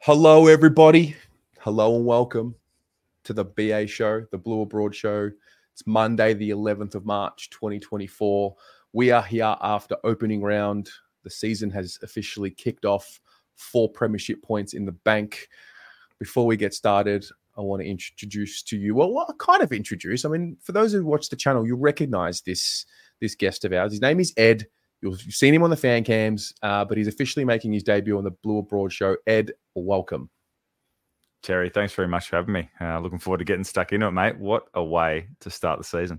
Hello, everybody. Hello and welcome to the BA show, the Blue Abroad show. It's Monday, the 11th of March, 2024. We are here after opening round. The season has officially kicked off. 4 premiership points in the bank. Before we get started, I want to introduce to you, well, kind of introduce. I mean, for those who watch the channel, you'll recognize this guest of ours. His name is Ed. You've seen him on the fan cams, but he's officially making his debut on the Blue Abroad show. Ed, welcome. Terry, thanks very much for having me. Looking forward to getting stuck into it, mate. What a way to start the season.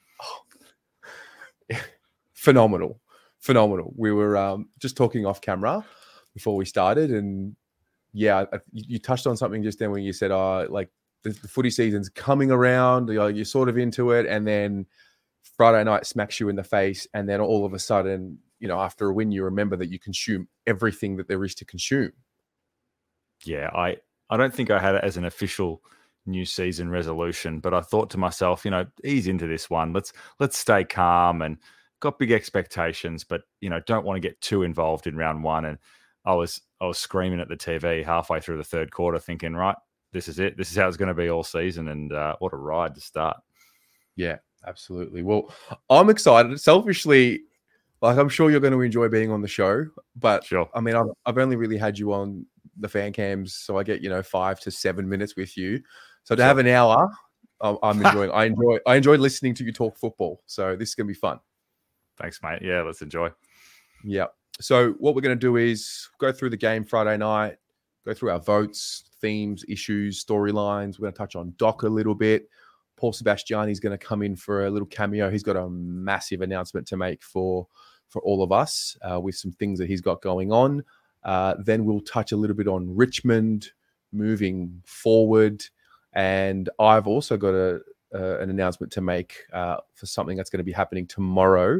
Oh, phenomenal. We were just talking off camera before we started, and yeah, you touched on something just then when you said, like the footy season's coming around, you're sort of into it, and then Friday night smacks you in the face, and then all of a sudden, after a win, you remember that you consume everything that there is to consume. Yeah, I don't think I had it as an official new season resolution, but I thought to myself, ease into this one. Let's stay calm, and got big expectations, but don't want to get too involved in round one. And I was screaming at the TV halfway through the third quarter, thinking, right, this is it. This is how it's going to be all season, and what a ride to start. Yeah. Absolutely. Well, I'm excited. Selfishly, like I'm sure you're going to enjoy being on the show, but sure. I mean, I've only really had you on the fan cams, so I get 5 to 7 minutes with you. So to have an hour, I'm enjoying. I enjoy listening to you talk football. So this is going to be fun. Thanks, mate. Yeah, let's enjoy. Yeah. So what we're going to do is go through the game Friday night, go through our votes, themes, issues, storylines. We're going to touch on Doc a little bit. Paul Sebastiani is going to come in for a little cameo. He's got a massive announcement to make for all of us with some things that he's got going on. Then we'll touch a little bit on Richmond moving forward. And I've also got an announcement to make for something that's going to be happening tomorrow.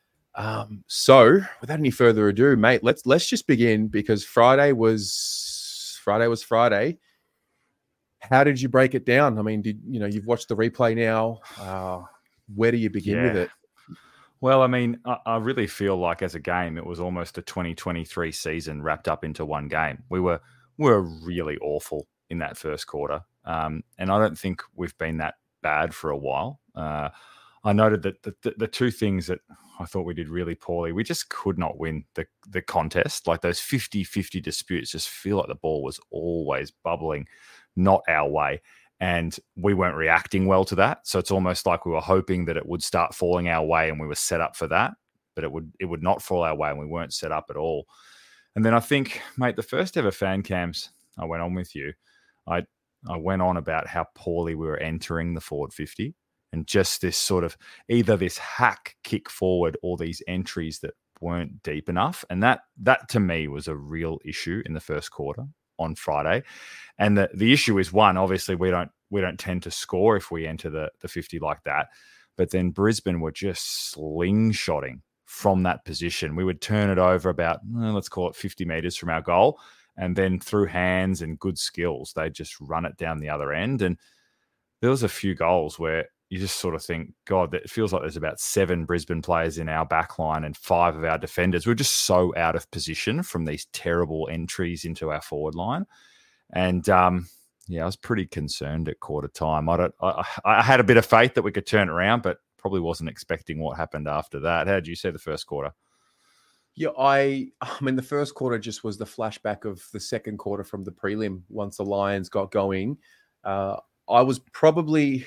So without any further ado, mate, let's just begin, because Friday was Friday. How did you break it down? I mean, you've watched the replay now. Where do you begin with it? Well, I mean, I really feel like as a game, it was almost a 2023 season wrapped up into one game. We were really awful in that first quarter. And I don't think we've been that bad for a while. I noted that the two things that I thought we did really poorly, we just could not win the contest. Like those 50-50 disputes just feel like the ball was always bubbling not our way, and we weren't reacting well to that. So it's almost like we were hoping that it would start falling our way, and we were set up for that, but it would not fall our way, and we weren't set up at all. And then I think, mate, the first ever fan cams I went on with you, I went on about how poorly we were entering the forward 50, and just this sort of either this hack kick forward or these entries that weren't deep enough. And that to me was a real issue in the first quarter on Friday. And the issue is, one, obviously we don't tend to score if we enter the 50 like that. But then Brisbane were just slingshotting from that position. We would turn it over about, let's call it 50 meters from our goal. And then through hands and good skills, they'd just run it down the other end. And there was a few goals where you just sort of think, God, it feels like there's about 7 Brisbane players in our back line and 5 of our defenders. We're just so out of position from these terrible entries into our forward line. And I was pretty concerned at quarter time. I had a bit of faith that we could turn it around, but probably wasn't expecting what happened after that. How did you see the first quarter? Yeah, I mean, the first quarter just was the flashback of the second quarter from the prelim once the Lions got going. I was probably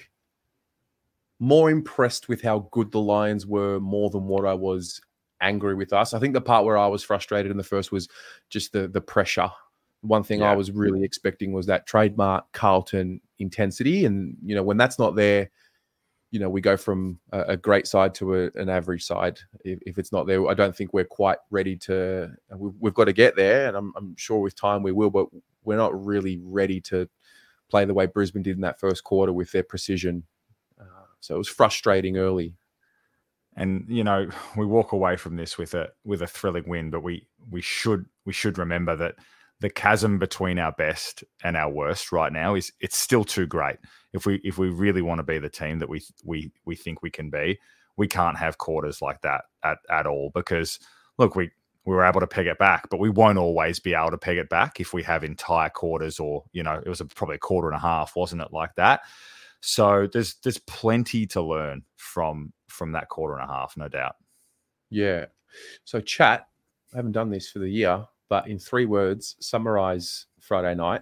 more impressed with how good the Lions were more than what I was angry with us. I think the part where I was frustrated in the first was just the pressure. One thing I was really expecting was that trademark Carlton intensity. And, when that's not there, we go from a great side to an average side. If it's not there, I don't think we're quite ready to, we've got to get there. And I'm sure with time we will, but we're not really ready to play the way Brisbane did in that first quarter with their precision. So it was frustrating early. And, we walk away from this with a thrilling win, but we should remember that the chasm between our best and our worst right now it's still too great. If we really want to be the team that we think we can be, we can't have quarters like that at all, because look, we we were able to peg it back, but we won't always be able to peg it back if we have entire quarters, or, it was probably a quarter and a half, wasn't it, like that? So there's plenty to learn from that quarter and a half, no doubt. Yeah. So chat, I haven't done this for the year, but in 3 words, summarize Friday night.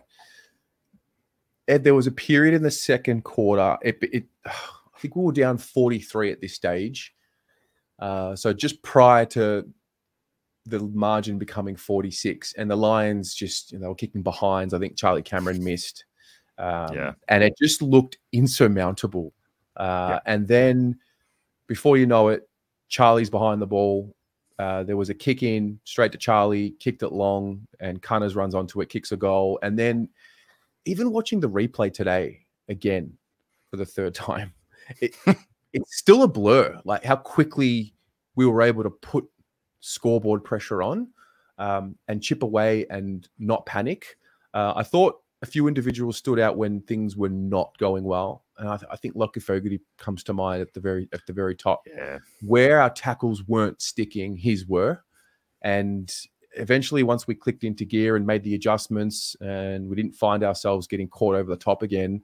Ed, there was a period in the second quarter. I think we were down 43 at this stage. So just prior to the margin becoming 46, and the Lions just, they were kicking behinds. I think Charlie Cameron missed. And it just looked insurmountable. And then before you know it, Charlie's behind the ball. There was a kick in straight to Charlie, kicked it long, and Cunners runs onto it, kicks a goal. And then even watching the replay today again for the 3rd time, it's still a blur, like how quickly we were able to put scoreboard pressure on and chip away and not panic. I thought a few individuals stood out when things were not going well. And I think Lockie Fogarty comes to mind at the very top. Yeah. Where our tackles weren't sticking, his were. And eventually, once we clicked into gear and made the adjustments and we didn't find ourselves getting caught over the top again,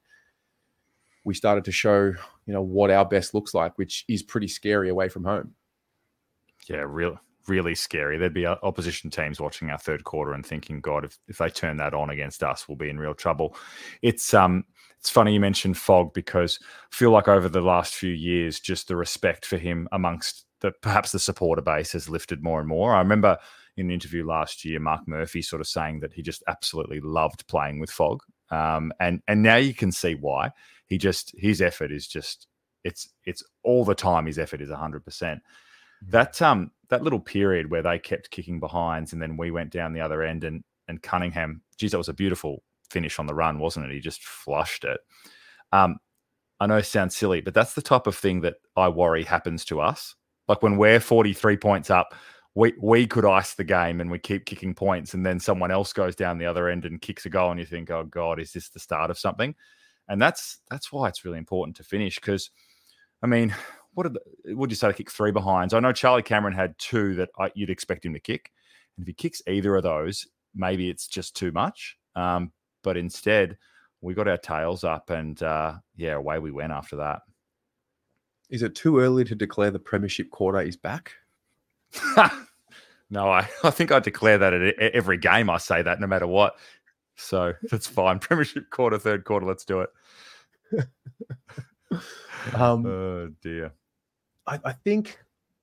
we started to show, what our best looks like, which is pretty scary away from home. Yeah, really scary. There'd be opposition teams watching our 3rd quarter and thinking, God, if they turn that on against us, we'll be in real trouble. It's funny you mentioned Fog, because I feel like over the last few years, just the respect for him amongst perhaps the supporter base has lifted more and more. I remember in an interview last year, Mark Murphy sort of saying that he just absolutely loved playing with Fog. And now you can see why. His effort is just, it's all the time. His effort is 100%. That little period where they kept kicking behinds and then we went down the other end, and Cunningham, geez, that was a beautiful finish on the run, wasn't it? He just flushed it. I know it sounds silly, but that's the type of thing that I worry happens to us. Like when we're 43 points up, we could ice the game and we keep kicking points, and then someone else goes down the other end and kicks a goal, and you think, oh God, is this the start of something? And that's why it's really important to finish, because, I mean, would you say to kick 3 behinds? I know Charlie Cameron had 2 that you'd expect him to kick. And if he kicks either of those, maybe it's just too much. But instead, we got our tails up and, away we went after that. Is it too early to declare the premiership quarter is back? No, I think I declare that at every game. I say that no matter what. So that's fine. Premiership quarter, 3rd quarter, let's do it. Oh, dear. I think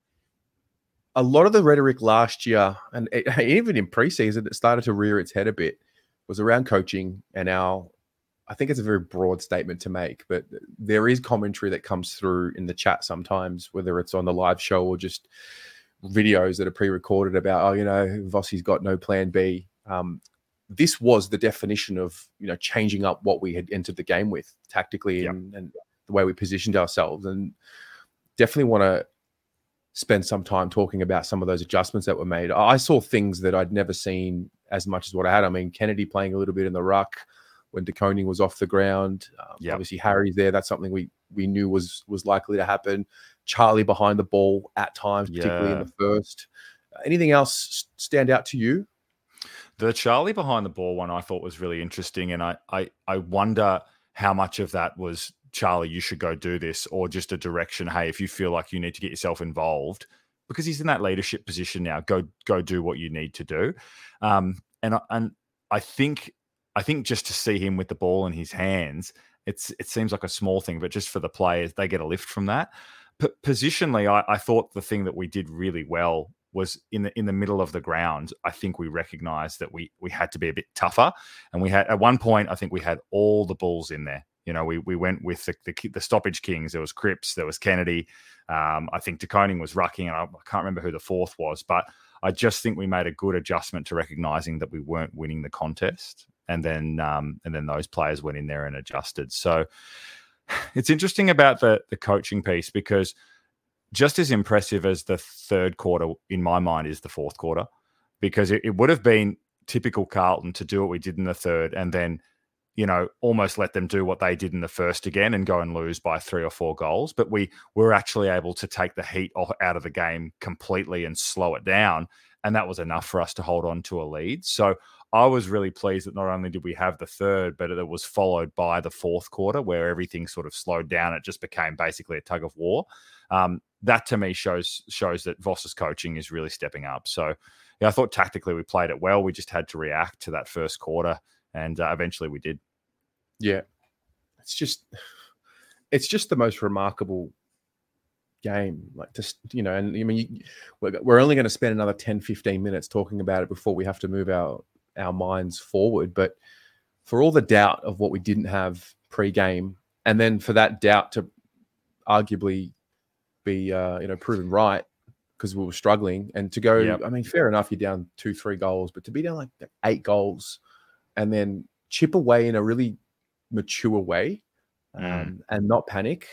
a lot of the rhetoric last year, and even in preseason, it started to rear its head a bit, was around coaching and I think it's a very broad statement to make, but there is commentary that comes through in the chat sometimes, whether it's on the live show or just videos that are pre-recorded about, Vossi's got no plan B. This was the definition of, changing up what we had entered the game with tactically and the way we positioned ourselves. And definitely want to spend some time talking about some of those adjustments that were made. I saw things that I'd never seen as much as what I had. I mean, Kennedy playing a little bit in the ruck when De Koning was off the ground. Obviously, Harry's there. That's something we knew was likely to happen. Charlie behind the ball at times, particularly in the first. Anything else stand out to you? The Charlie behind the ball one I thought was really interesting, and I wonder how much of that was, Charlie, you should go do this, or just a direction, hey, if you feel like you need to get yourself involved, because he's in that leadership position now, go do what you need to do. And I think just to see him with the ball in his hands, it seems like a small thing, but just for the players, they get a lift from that. Positionally, I thought the thing that we did really well was in the middle of the ground. I think we recognized that we had to be a bit tougher, and we had, at one point, I think we had all the Bulls in there. We went with the stoppage kings. There was Cripps, there was Kennedy. I think De Koning was rucking, and I can't remember who the 4th was, but I just think we made a good adjustment to recognizing that we weren't winning the contest. And then those players went in there and adjusted. So it's interesting about the coaching piece, because just as impressive as the 3rd quarter, in my mind, is the 4th quarter, because it would have been typical Carlton to do what we did in the 3rd and then, almost let them do what they did in the 1st again and go and lose by 3 or 4 goals. But we were actually able to take the heat out of the game completely and slow it down, and that was enough for us to hold on to a lead. So I was really pleased that not only did we have the third, but it was followed by the fourth quarter where everything sort of slowed down. It just became basically a tug of war. That to me shows that Voss's coaching is really stepping up. So yeah, I thought tactically we played it well. We just had to react to that first quarter, and eventually we did. Yeah, it's just the most remarkable game. Like, just, you know, and I mean, we're only going to spend another 10, 15 minutes talking about it before we have to move our minds forward. But for all the doubt of what we didn't have pre-game, and then for that doubt to arguably be proven right because we were struggling, and to go, I mean, fair enough, you're down 2-3 goals, but to be down like 8 goals and then chip away in a really mature way and not panic,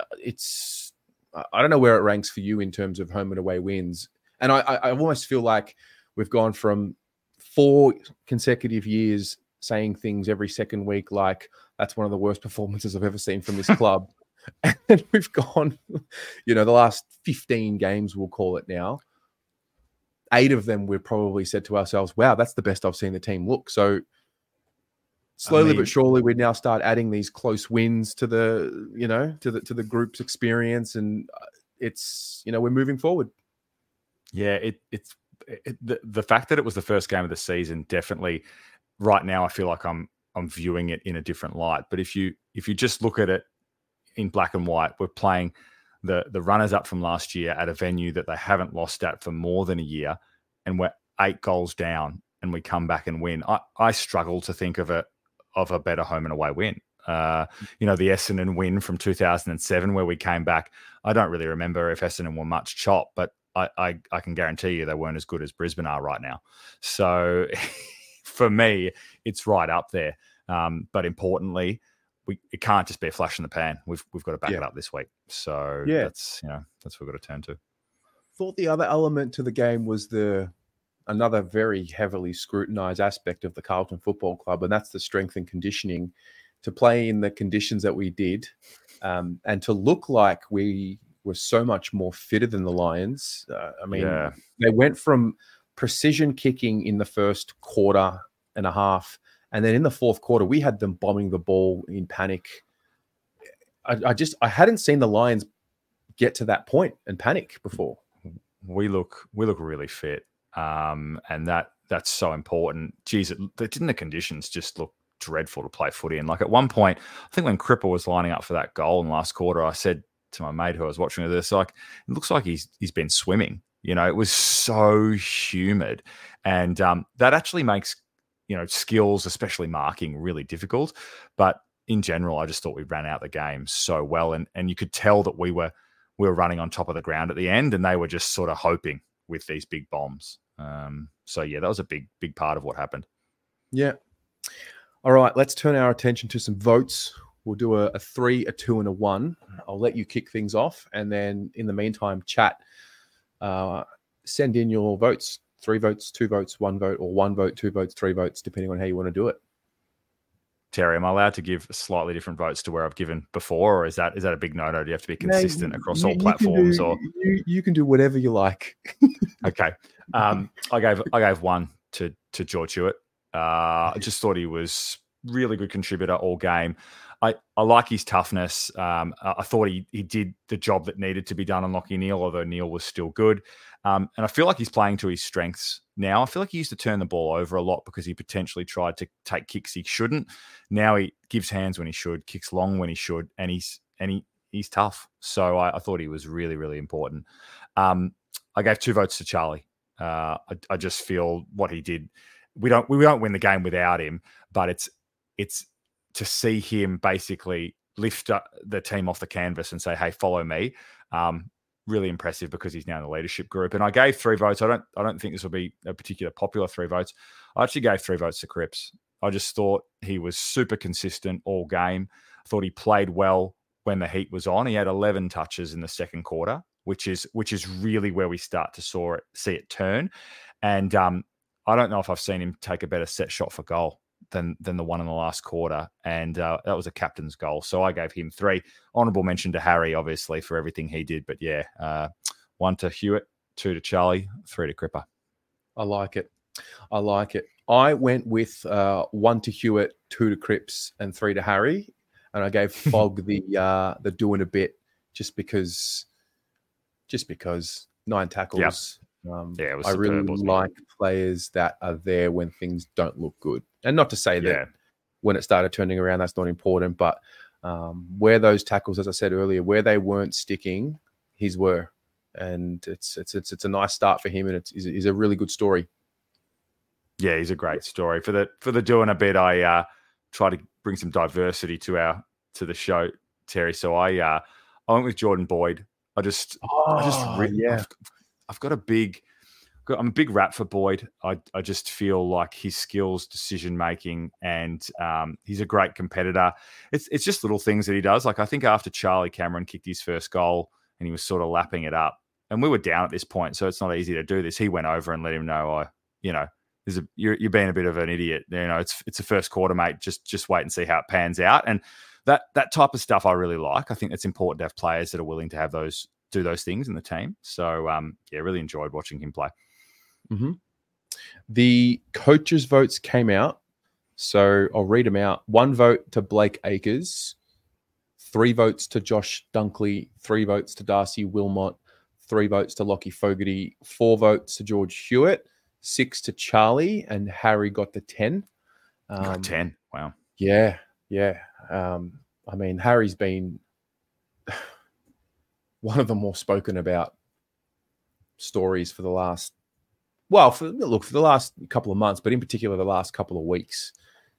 I don't know where it ranks for you in terms of home and away wins. And I almost feel like we've gone from 4 consecutive years saying things every second week like that's one of the worst performances I've ever seen from this club. And we've gone, the last 15 games, we'll call it now, 8 of them we've probably said to ourselves, wow, that's the best I've seen the team look. So slowly but surely we now start adding these close wins to the, to the group's experience, and it's, we're moving forward. Yeah, the fact that it was the first game of the season, definitely right now I feel like I'm viewing it in a different light. But if you just look at it in black and white, we're playing the runners up from last year at a venue that they haven't lost at for more than a year, and we're 8 goals down and we come back and win. I struggle to think of a better home and away win. The Essendon win from 2007 where we came back, I don't really remember if Essendon were much chop, but I can guarantee you they weren't as good as Brisbane are right now. So for me, it's right up there. But importantly, it can't just be a flash in the pan. We've got to back it up this week. So that's what we've got to turn to. Thought the other element to the game was another very heavily scrutinized aspect of the Carlton Football Club, and that's the strength and conditioning. To play in the conditions that we did, and to look like we were so much more fitter than the Lions. They went from precision kicking in the first quarter and a half, and then in the fourth quarter, we had them bombing the ball in panic. I hadn't seen the Lions get to that point and panic before. We look really fit. And that's so important. Geez, didn't the conditions just look dreadful to play footy in? Like at one point, I think when Cripper was lining up for that goal in the last quarter, I said to my mate who I was watching this, like, it looks like he's been swimming. It was so humid, and that actually makes skills, especially marking, really difficult. But in general, I just thought we ran out the game so well, and you could tell that we were running on top of the ground at the end, and they were just sort of hoping with these big bombs. So yeah, that was a big part of what happened. Yeah. All right, let's turn our attention to some votes. We'll do a 3, a 2, and a 1. I'll let you kick things off, and then in the meantime, chat. Send in your votes: 3 votes, 2 votes, 1 vote, or 1 vote, 2 votes, 3 votes, depending on how you want to do it. Terry, am I allowed to give slightly different votes to where I've given before, or is that a big no-no? Do you have to be consistent across all platforms? You can do whatever you like. Okay. I gave 1 to George Hewitt. I just thought he was really good contributor all game. I like his toughness. I thought he did the job that needed to be done on Lachie Neale, although Neale was still good. And I feel like he's playing to his strengths now. I feel like he used to turn the ball over a lot because he potentially tried to take kicks he shouldn't. Now he gives hands when he should, kicks long when he should, and he's tough. So I thought he was really, really important. I gave 2 votes to Charlie. I just feel what he did. We don't win the game without him, but it's to see him basically lift the team off the canvas and say, "Hey, follow me." Really impressive because he's now in the leadership group. And I gave 3 votes. I don't think this will be a particular popular 3 votes. I actually gave 3 votes to Cripps. I just thought he was super consistent all game. I thought he played well when the heat was on. He had 11 touches in the second quarter, which is really where we start to see it turn. And I don't know if I've seen him take a better set shot for goal than the one in the last quarter. And that was a captain's goal. So I gave him 3. Honourable mention to Harry, obviously, for everything he did. But yeah, 1 to Hewitt, 2 to Charlie, 3 to Cripper. I like it. I like it. I went with 1 to Hewitt, 2 to Cripps, and 3 to Harry, and I gave Fogg the doing a bit just because 9 tackles. Yeah, it was I really superb, wasn't like players that are there when things don't look good, and not to say that when it started turning around, that's not important, but where those tackles, as I said earlier, where they weren't sticking, his were, and it's a nice start for him, and it's a really good story. Yeah, he's a great story. For the doing a bit, I try to bring some diversity to the show, Terry. So I went with Jordan Boyd. I've got a big. I'm a big rat for Boyd. I just feel like his skills, decision making, and he's a great competitor. It's just little things that he does. Like I think after Charlie Cameron kicked his first goal and he was sort of lapping it up, and we were down at this point, so it's not easy to do this. He went over and let him know, you're being a bit of an idiot. It's a first quarter, mate. Just wait and see how it pans out. And that type of stuff I really like. I think it's important to have players that are willing to do those things in the team. So really enjoyed watching him play. Mm-hmm. The coaches' votes came out, so I'll read them out. 1 vote to Blake Acres, 3 votes to Josh Dunkley, 3 votes to Darcy Wilmot, 3 votes to Lockie Fogarty, 4 votes to George Hewitt, 6 to Charlie, and Harry got the 10. Got 10. Wow. Yeah. I mean, Harry's been one of the more spoken about stories for the last, for the last couple of months, but in particular the last couple of weeks.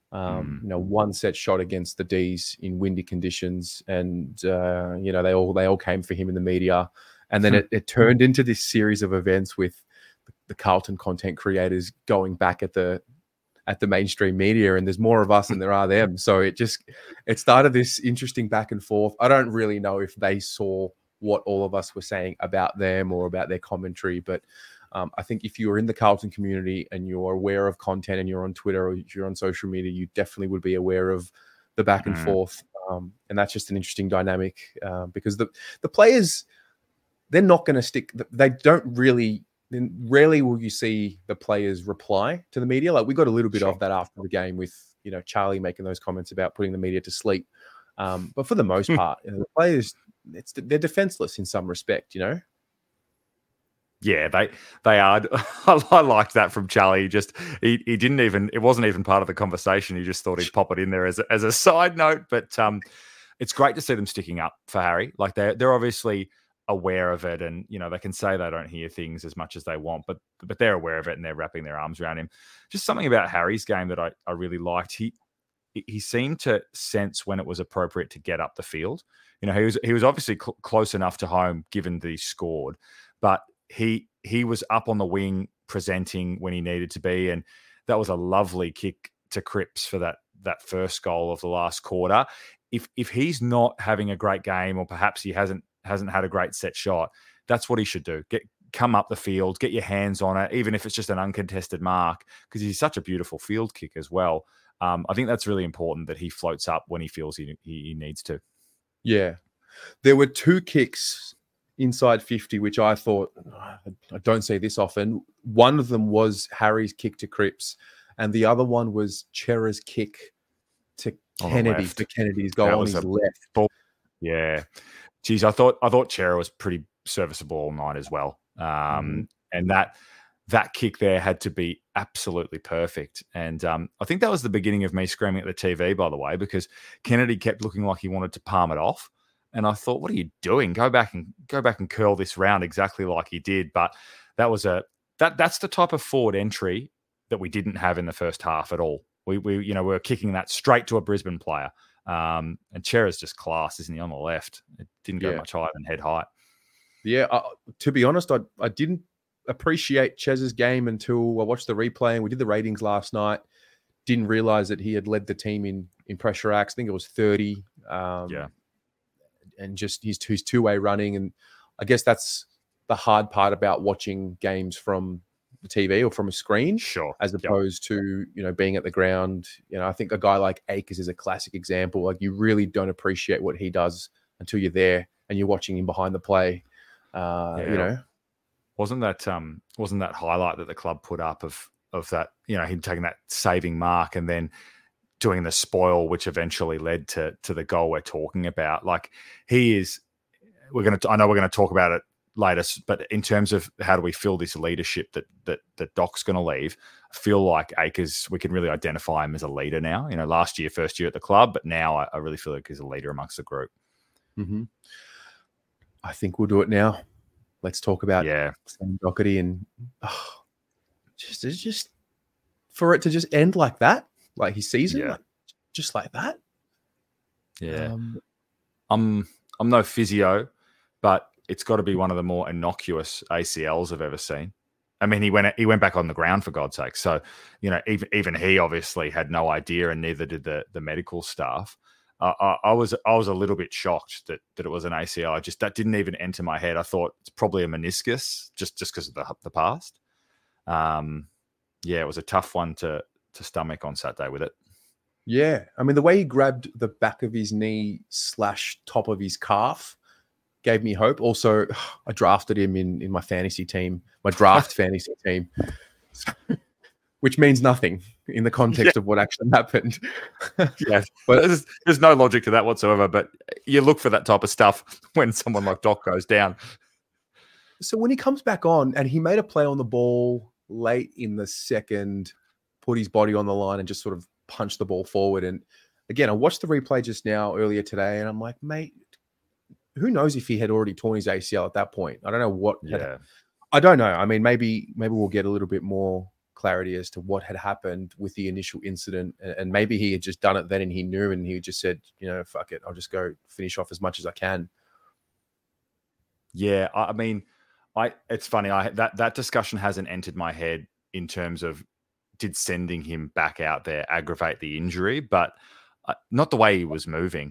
1 set shot against the D's in windy conditions, and they all came for him in the media, and then it turned into this series of events with the Carlton content creators going back at the mainstream media, and there's more of us than there are them. So it started this interesting back and forth. I don't really know if they saw what all of us were saying about them or about their commentary, but I think if you're in the Carlton community and you're aware of content and you're on Twitter or you're on social media, you definitely would be aware of the back and forth. And that's just an interesting dynamic because the players, they're not going to stick. They don't really. Then rarely will you see the players reply to the media. Like we got a little bit of that after the game with, Charlie making those comments about putting the media to sleep. But for the most part, the players, they're defenseless in some respect, Yeah, they are. I liked that from Charlie. He didn't even, it wasn't even part of the conversation. He just thought he'd pop it in there as a side note. But it's great to see them sticking up for Harry. Like they're obviously aware of it, and they can say they don't hear things as much as they want, but they're aware of it and they're wrapping their arms around him. Just something about Harry's game that I really liked. He seemed to sense when it was appropriate to get up the field. He was obviously close enough to home given that he scored, but he was up on the wing presenting when he needed to be, and that was a lovely kick to Cripps for that first goal of the last quarter. If he's not having a great game, or perhaps he hasn't had a great set shot, that's what he should do. Come up the field, get your hands on it, even if it's just an uncontested mark, because he's such a beautiful field kick as well. I think that's really important that he floats up when he feels he needs to. Yeah. There were 2 kicks inside 50, which I thought, I don't see this often. One of them was Harry's kick to Cripps, and the other one was Chera's kick to Kennedy for Kennedy's goal on his left. Ball. Yeah. Geez, I thought Chera was pretty serviceable all night as well. And that kick there had to be absolutely perfect. And I think that was the beginning of me screaming at the TV, by the way, because Kennedy kept looking like he wanted to palm it off. And I thought, what are you doing? Go back and curl this round exactly like he did. But that was that's the type of forward entry that we didn't have in the first half at all. We were kicking that straight to a Brisbane player. And Chera's just class, isn't he, on the left? It didn't go much higher than head height. Yeah, to be honest, I didn't appreciate Chez's game until I watched the replay, and we did the ratings last night. Didn't realize that he had led the team in pressure acts. I think it was 30. And just his two-way running. And I guess that's the hard part about watching games from the TV or from a screen, as opposed to, being at the ground. I think a guy like Akers is a classic example. Like you really don't appreciate what he does until you're there and you're watching him behind the play. Wasn't that highlight that the club put up of that, him taking that saving mark and then doing the spoil, which eventually led to the goal we're talking about. Like, he is, I know we're going to talk about it later, but in terms of how do we fill this leadership that Doc's going to leave, I feel like Acres, we can really identify him as a leader now. Last year, first year at the club, but now I really feel like he's a leader amongst the group. Mm-hmm. I think we'll do it now. Let's talk about Sam Docherty and just for it to just end like that, like his season, just like that. Yeah, I'm no physio, but it's got to be one of the more innocuous ACLs I've ever seen. I mean, he went back on the ground, for God's sake. So, even he obviously had no idea, and neither did the medical staff. I was a little bit shocked that it was an ACL. That didn't even enter my head. I thought it's probably a meniscus, just because of the past. It was a tough one to stomach on Saturday with it. Yeah, I mean, the way he grabbed the back of his knee / top of his calf gave me hope. Also, I drafted him in my fantasy team, my draft fantasy team, which means nothing in the context of what actually happened. Yeah, but there's no logic to that whatsoever. But you look for that type of stuff when someone like Doc goes down. So when he comes back on, and he made a play on the ball late in the second, put his body on the line and just sort of punched the ball forward. And again, I watched the replay just now earlier today, and I'm like, mate, who knows if he had already torn his ACL at that point? I don't know what. I don't know. I mean, maybe we'll get a little bit more clarity as to what had happened with the initial incident, and maybe he had just done it then and he knew, and he just said, fuck it, I'll just go finish off as much as I can. Yeah, I mean, it's funny. That discussion hasn't entered my head in terms of did sending him back out there aggravate the injury, but not the way he was moving.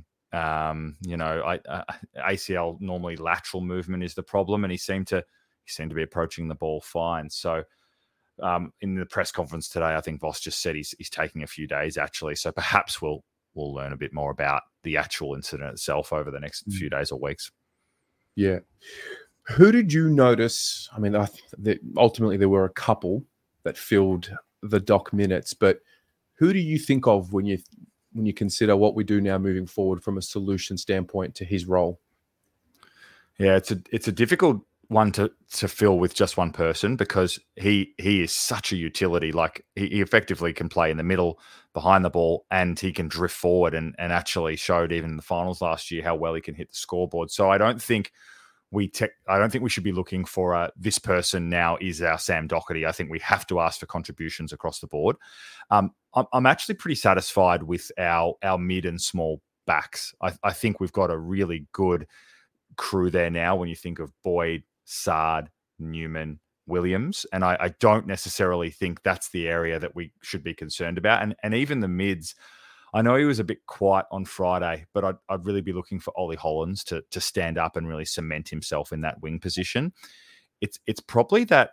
ACL, normally lateral movement is the problem, and he seemed to be approaching the ball fine. So in the press conference today, I think Voss just said he's taking a few days actually. So perhaps we'll learn a bit more about the actual incident itself over the next few days or weeks. Yeah. Who did you notice? I mean, ultimately there were a couple that filled the Doc minutes, but who do you think of when you consider what we do now moving forward from a solution standpoint to his role? Yeah, it's a difficult one to fill with just one person, because he is such a utility. Like, he effectively can play in the middle behind the ball, and he can drift forward and actually showed even in the finals last year how well he can hit the scoreboard. So I don't think we should be looking for this person now is our Sam Docherty. I think we have to ask for contributions across the board. I'm actually pretty satisfied with our mid and small backs. I think we've got a really good crew there now when you think of Boyd, Sard, Newman, Williams. And I don't necessarily think that's the area that we should be concerned about. And even the mids, I know he was a bit quiet on Friday, but I'd really be looking for Ollie Hollands to stand up and really cement himself in that wing position. It's probably that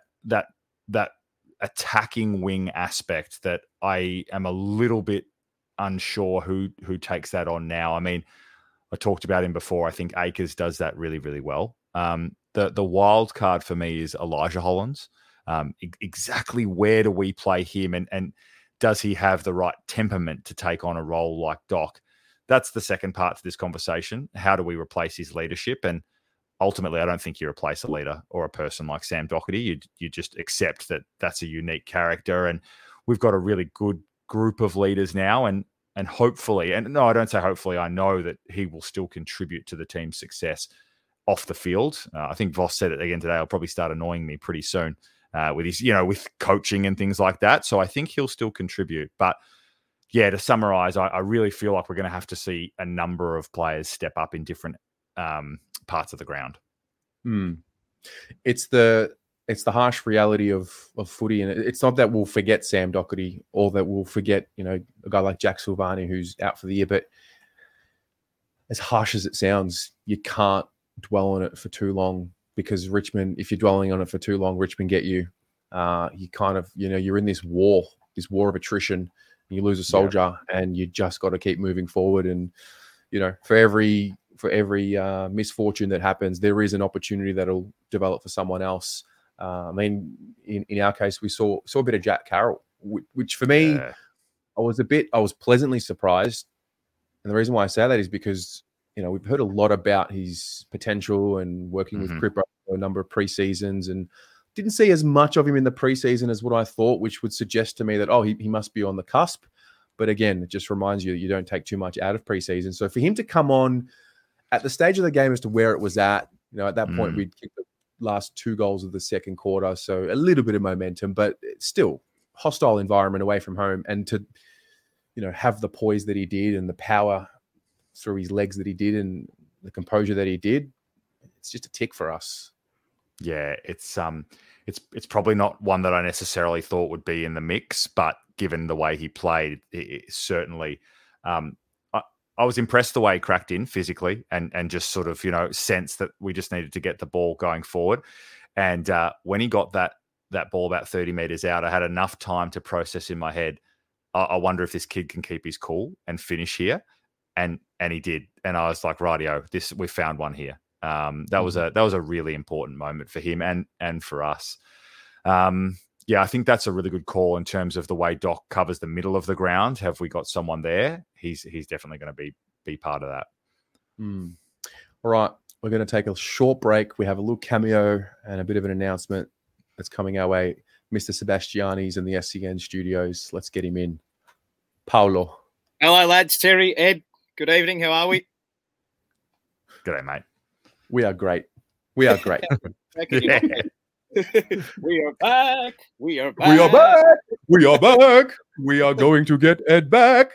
attacking wing aspect that I am a little bit unsure who takes that on now. I mean, I talked about him before. I think Acres does that really, really well. The wild card for me is Elijah Hollands. Exactly where do we play him, and does he have the right temperament to take on a role like Doc? That's the second part to this conversation. How do we replace his leadership? And ultimately, I don't think you replace a leader or a person like Sam Docherty. You just accept that that's a unique character, and we've got a really good group of leaders now, and hopefully, and no, I don't say hopefully, I know that he will still contribute to the team's success off the field. I think Voss said it again today. He'll probably start annoying me pretty soon with his, with coaching and things like that. So I think he'll still contribute. But yeah, to summarize, I really feel like we're going to have to see a number of players step up in different parts of the ground. It's the harsh reality of footy, and it's not that we'll forget Sam Docherty or that we'll forget, a guy like Jack Silvani who's out for the year. But as harsh as it sounds, you can't dwell on it for too long, because Richmond, if you're dwelling on it for too long, Richmond get you. You kind of, you're in this war of attrition. You lose a soldier, and you just got to keep moving forward. And for every misfortune that happens, there is an opportunity that'll develop for someone else. I mean, in our case, we saw a bit of Jack Carroll, which for me, I was pleasantly surprised. And the reason why I say that is because, we've heard a lot about his potential and working with Cripper for a number of preseasons, and didn't see as much of him in the preseason as what I thought, which would suggest to me that, he must be on the cusp. But again, it just reminds you don't take too much out of preseason. So for him to come on at the stage of the game as to where it was at, at that point, we'd kicked the last 2 goals of the second quarter. So a little bit of momentum, but still hostile environment away from home. And to, have the poise that he did and the power through his legs that he did and the composure that he did, it's just a tick for us. Yeah, it's probably not one that I necessarily thought would be in the mix, but given the way he played, it certainly. I was impressed the way he cracked in physically and just sort of sense that we just needed to get the ball going forward. And when he got that ball about 30 meters out, I had enough time to process in my head, I wonder if this kid can keep his cool and finish here, and he did. And I was like, rightio, we found one here. That was a really important moment for him and for us. Yeah, I think that's a really good call in terms of the way Doc covers the middle of the ground. Have we got someone there? He's definitely going to be part of that. All right, we're going to take a short break. We have a little cameo and a bit of an announcement that's coming our way. Mr. Sebastiani's in the SCN studios. Let's get him in. Paolo. Hello, lads. Terry, Ed. Good evening. How are we? G'day, mate. We are great. We are great. Yeah. We are back. We are back. We are back. We are back. We are going to get Ed back.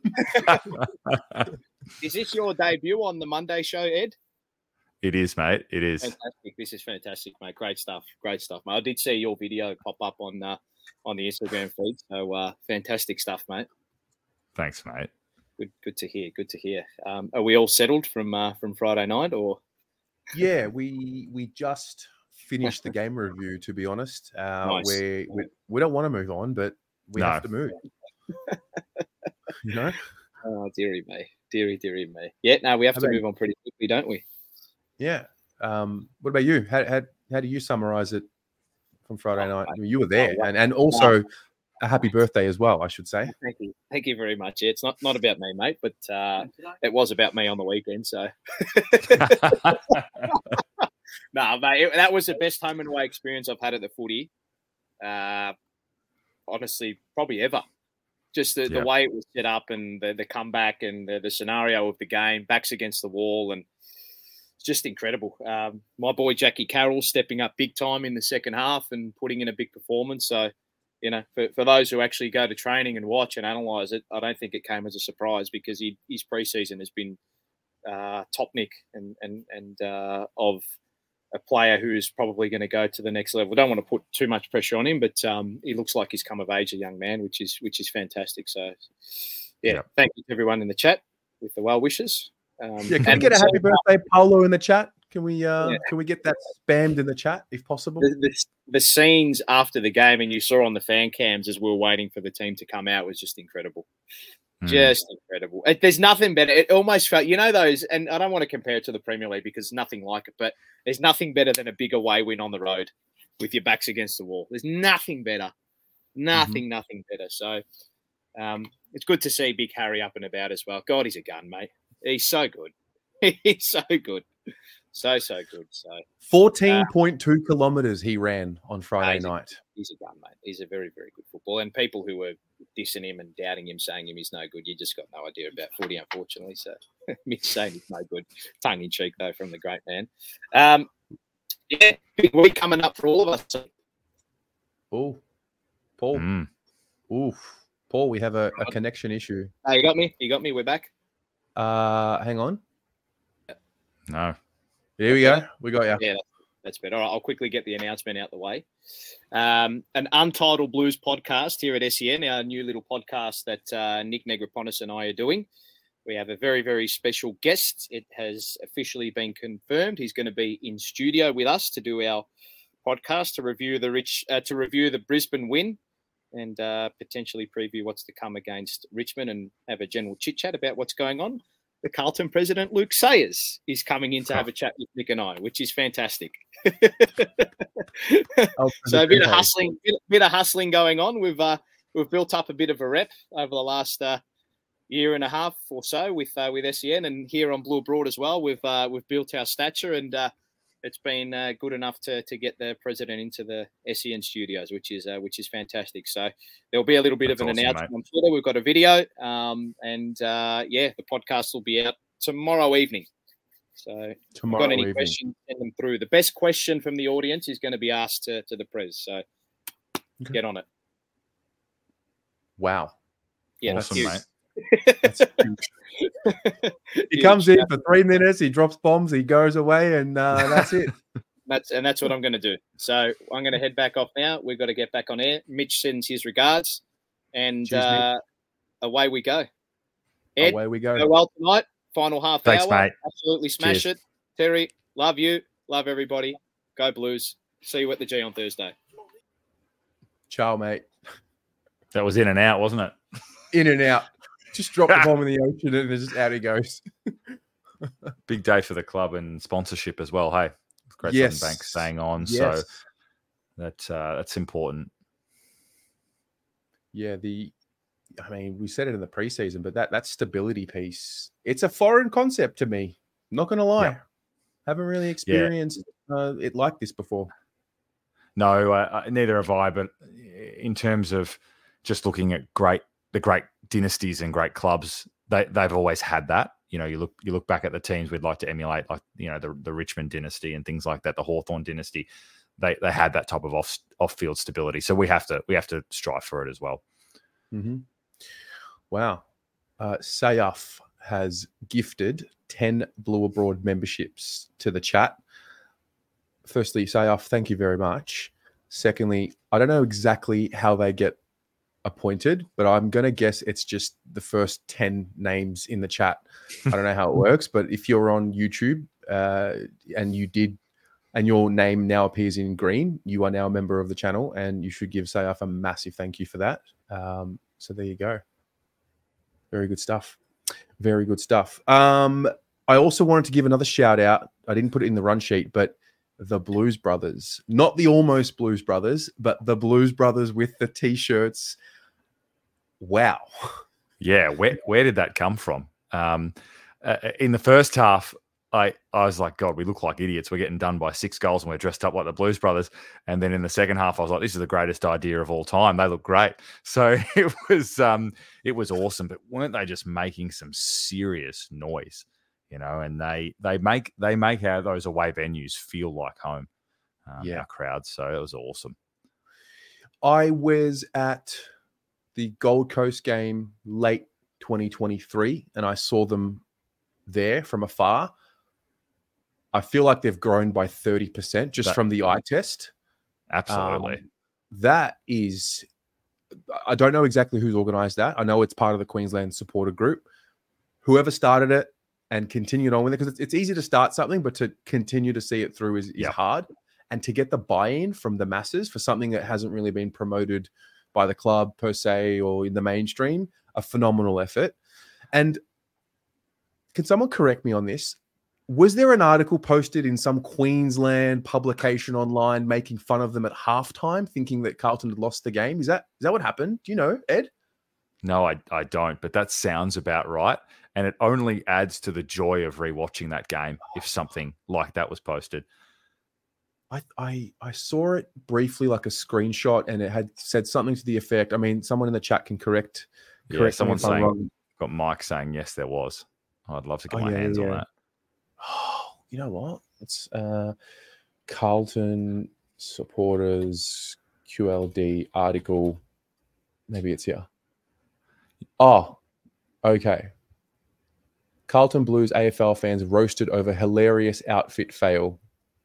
Is this your debut on the Monday show, Ed? It is, mate. It is. Fantastic. This is fantastic, mate. Great stuff. Great stuff, mate. I did see your video pop up on the Instagram feed. So fantastic stuff, mate. Thanks, mate. Good to hear. Good to hear. Are we all settled from Friday night, or? Yeah, we just finished the game review. To be honest, Nice. we don't want to move on, but we have to move. Oh, dearie me. Dearie me. Yeah, no, we have to move on pretty quickly, don't we? Yeah. What about you? How do you summarize it from Friday night? I mean, you were there, and also a happy birthday as well, I should say. Thank you very much. Yeah, it's not about me, mate, but it was about me on the weekend. So, no, mate, that was the best home and away experience I've had at the footy. Honestly, probably ever. Just the way it was set up and the comeback and the scenario of the game, backs against the wall, and it's just incredible. My boy Jackie Carroll stepping up big time in the second half and putting in a big performance. So, for those who actually go to training and watch and analyse it, I don't think it came as a surprise because his preseason has been top nick and of a player who is probably going to go to the next level. I don't want to put too much pressure on him, but he looks like he's come of age, a young man, which is fantastic. So, thank you to everyone in the chat with the well wishes. Can we get a happy birthday, Paolo, in the chat? Can we get that spammed in the chat if possible? The scenes after the game, and you saw on the fan cams as we were waiting for the team to come out, was just incredible. Just incredible. There's nothing better. It almost felt, those, and I don't want to compare it to the Premier League because nothing like it, but there's nothing better than a big away win on the road with your backs against the wall. There's nothing better. Nothing better. So it's good to see Big Harry up and about as well. God, he's a gun, mate. He's so good. He's so good. So good. So 14.2 kilometers he ran on Friday night. He's a gun, mate. He's a very, very good footballer. And people who were dissing him and doubting him, saying he's no good, you just got no idea about footy, unfortunately. So me saying he's no good. Tongue in cheek, though, from the great man. Big week coming up for all of us. Oh, Paul. Paul, we have a connection issue. You got me? We're back? Hang on. No. Here we go. We got you. Yeah, that's better. All right, I'll quickly get the announcement out the way. An Untitled Blues podcast here at SEN, our new little podcast that Nick Negropontis and I are doing. We have a very, very special guest. It has officially been confirmed. He's going to be in studio with us to do our podcast to review the Brisbane win and potentially preview what's to come against Richmond and have a general chit chat about what's going on. the Carlton president, Luke Sayers, is coming in to have a chat with Nick and I, which is fantastic. So a bit of hustling going on. We've built up a bit of a rep over the last year and a half or so with SEN, and here on Blue Abroad as well. We've built our stature, and it's been good enough to get the president into the SEN studios, which is fantastic. So there'll be a little bit of an announcement on Twitter. We've got a video, and the podcast will be out tomorrow evening. So if you've got any questions, send them through. The best question from the audience is going to be asked to the Prez. So get on it. Wow. Yeah, awesome, mate. He comes in for 3 minutes, he drops bombs, he goes away, and that's it. That's what I'm going to do. So I'm going to head back off now. We've got to get back on air. Mitch sends his regards, and away we go. Ed, away we go. Go well tonight. Final half Thanks, hour. Mate. Absolutely smash it. Terry, love you. Love everybody. Go Blues. See you at the G on Thursday. Ciao, mate. That was in and out, wasn't it? In and out. Just drop the bomb in the ocean and just out he goes. Big day for the club and sponsorship as well. Hey, it's Great Southern Bank staying on, so that's important. Yeah, we said it in the preseason, but that stability piece, it's a foreign concept to me. I'm not going to lie. Haven't really experienced it like this before. No, neither have I. But in terms of just looking at the great dynasties and great clubs, they've always had that. You know, you look back at the teams we'd like to emulate, like the Richmond dynasty and things like that, the Hawthorn dynasty. They had that type of off-field stability. So we have to strive for it as well. Mm-hmm. Wow. Sayaf has gifted 10 Blue Abroad memberships to the chat. Firstly, Sayaf, thank you very much. Secondly, I don't know exactly how they get appointed, but I'm going to guess it's just the first 10 names in the chat. I don't know how it works, but if you're on YouTube and your name now appears in green, you are now a member of the channel, and you should give Sayaf a massive thank you for that. So there you go. Very good stuff. Very good stuff. I also wanted to give another shout out. I didn't put it in the run sheet, but the Blues Brothers, not the almost Blues Brothers, but the Blues Brothers with the t-shirts. Wow. Yeah. Where did that come from? In the first half, I was like, God, we look like idiots. We're getting done by 6 goals and we're dressed up like the Blues Brothers. And then in the second half, I was like, this is the greatest idea of all time. They look great. So it was awesome. But weren't they just making some serious noise? And they make those away venues feel like home. Our crowds. So it was awesome. I was at the Gold Coast game late 2023, and I saw them there from afar. I feel like they've grown by 30% just from the eye test. Absolutely. That is, I don't know exactly who's organized that. I know it's part of the Queensland supporter group. Whoever started it and continued on with it, because it's easy to start something, but to continue to see it through is hard. And to get the buy-in from the masses for something that hasn't really been promoted by the club per se or in the mainstream, a phenomenal effort. And can someone correct me on this? Was there an article posted in some Queensland publication online making fun of them at halftime, thinking that Carlton had lost the game? Is that what happened? Do you know, Ed? No, I don't, but that sounds about right. And it only adds to the joy of rewatching that game if something like that was posted. I saw it briefly, like a screenshot, and it had said something to the effect. I mean, someone in the chat can correct. Someone saying, got Mike saying, yes, there was. I'd love to get my hands on that. Oh, you know what? It's Carlton supporters QLD article. Maybe it's here. Oh, okay. Carlton Blues AFL fans roasted over hilarious outfit fail.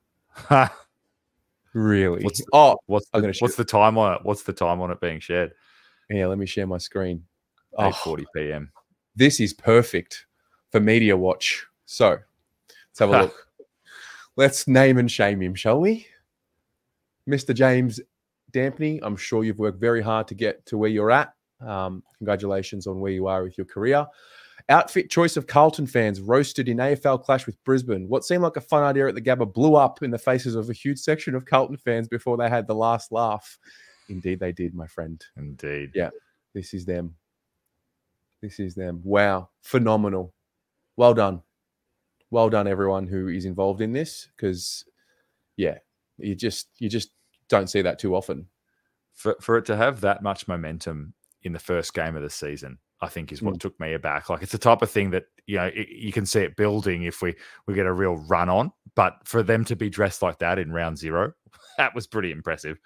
Really? What's the time on it? What's the time on it being shared? Yeah, let me share my screen. 8:40 p.m. This is perfect for Media Watch. So let's have a look. Let's name and shame him, shall we? Mr. James Dampney, I'm sure you've worked very hard to get to where you're at. Congratulations on where you are with your career. Outfit choice of Carlton fans roasted in AFL clash with Brisbane. What seemed like a fun idea at the Gabba blew up in the faces of a huge section of Carlton fans before they had the last laugh. Indeed, they did, my friend. Indeed. Yeah, this is them. This is them. Wow, phenomenal. Well done. Well done, everyone who is involved in this, because, yeah, you just don't see that too often. For it to have that much momentum in the first game of the season, I think is what took me aback. Like, it's the type of thing that, you can see it building if we get a real run on, but for them to be dressed like that in round 0, that was pretty impressive.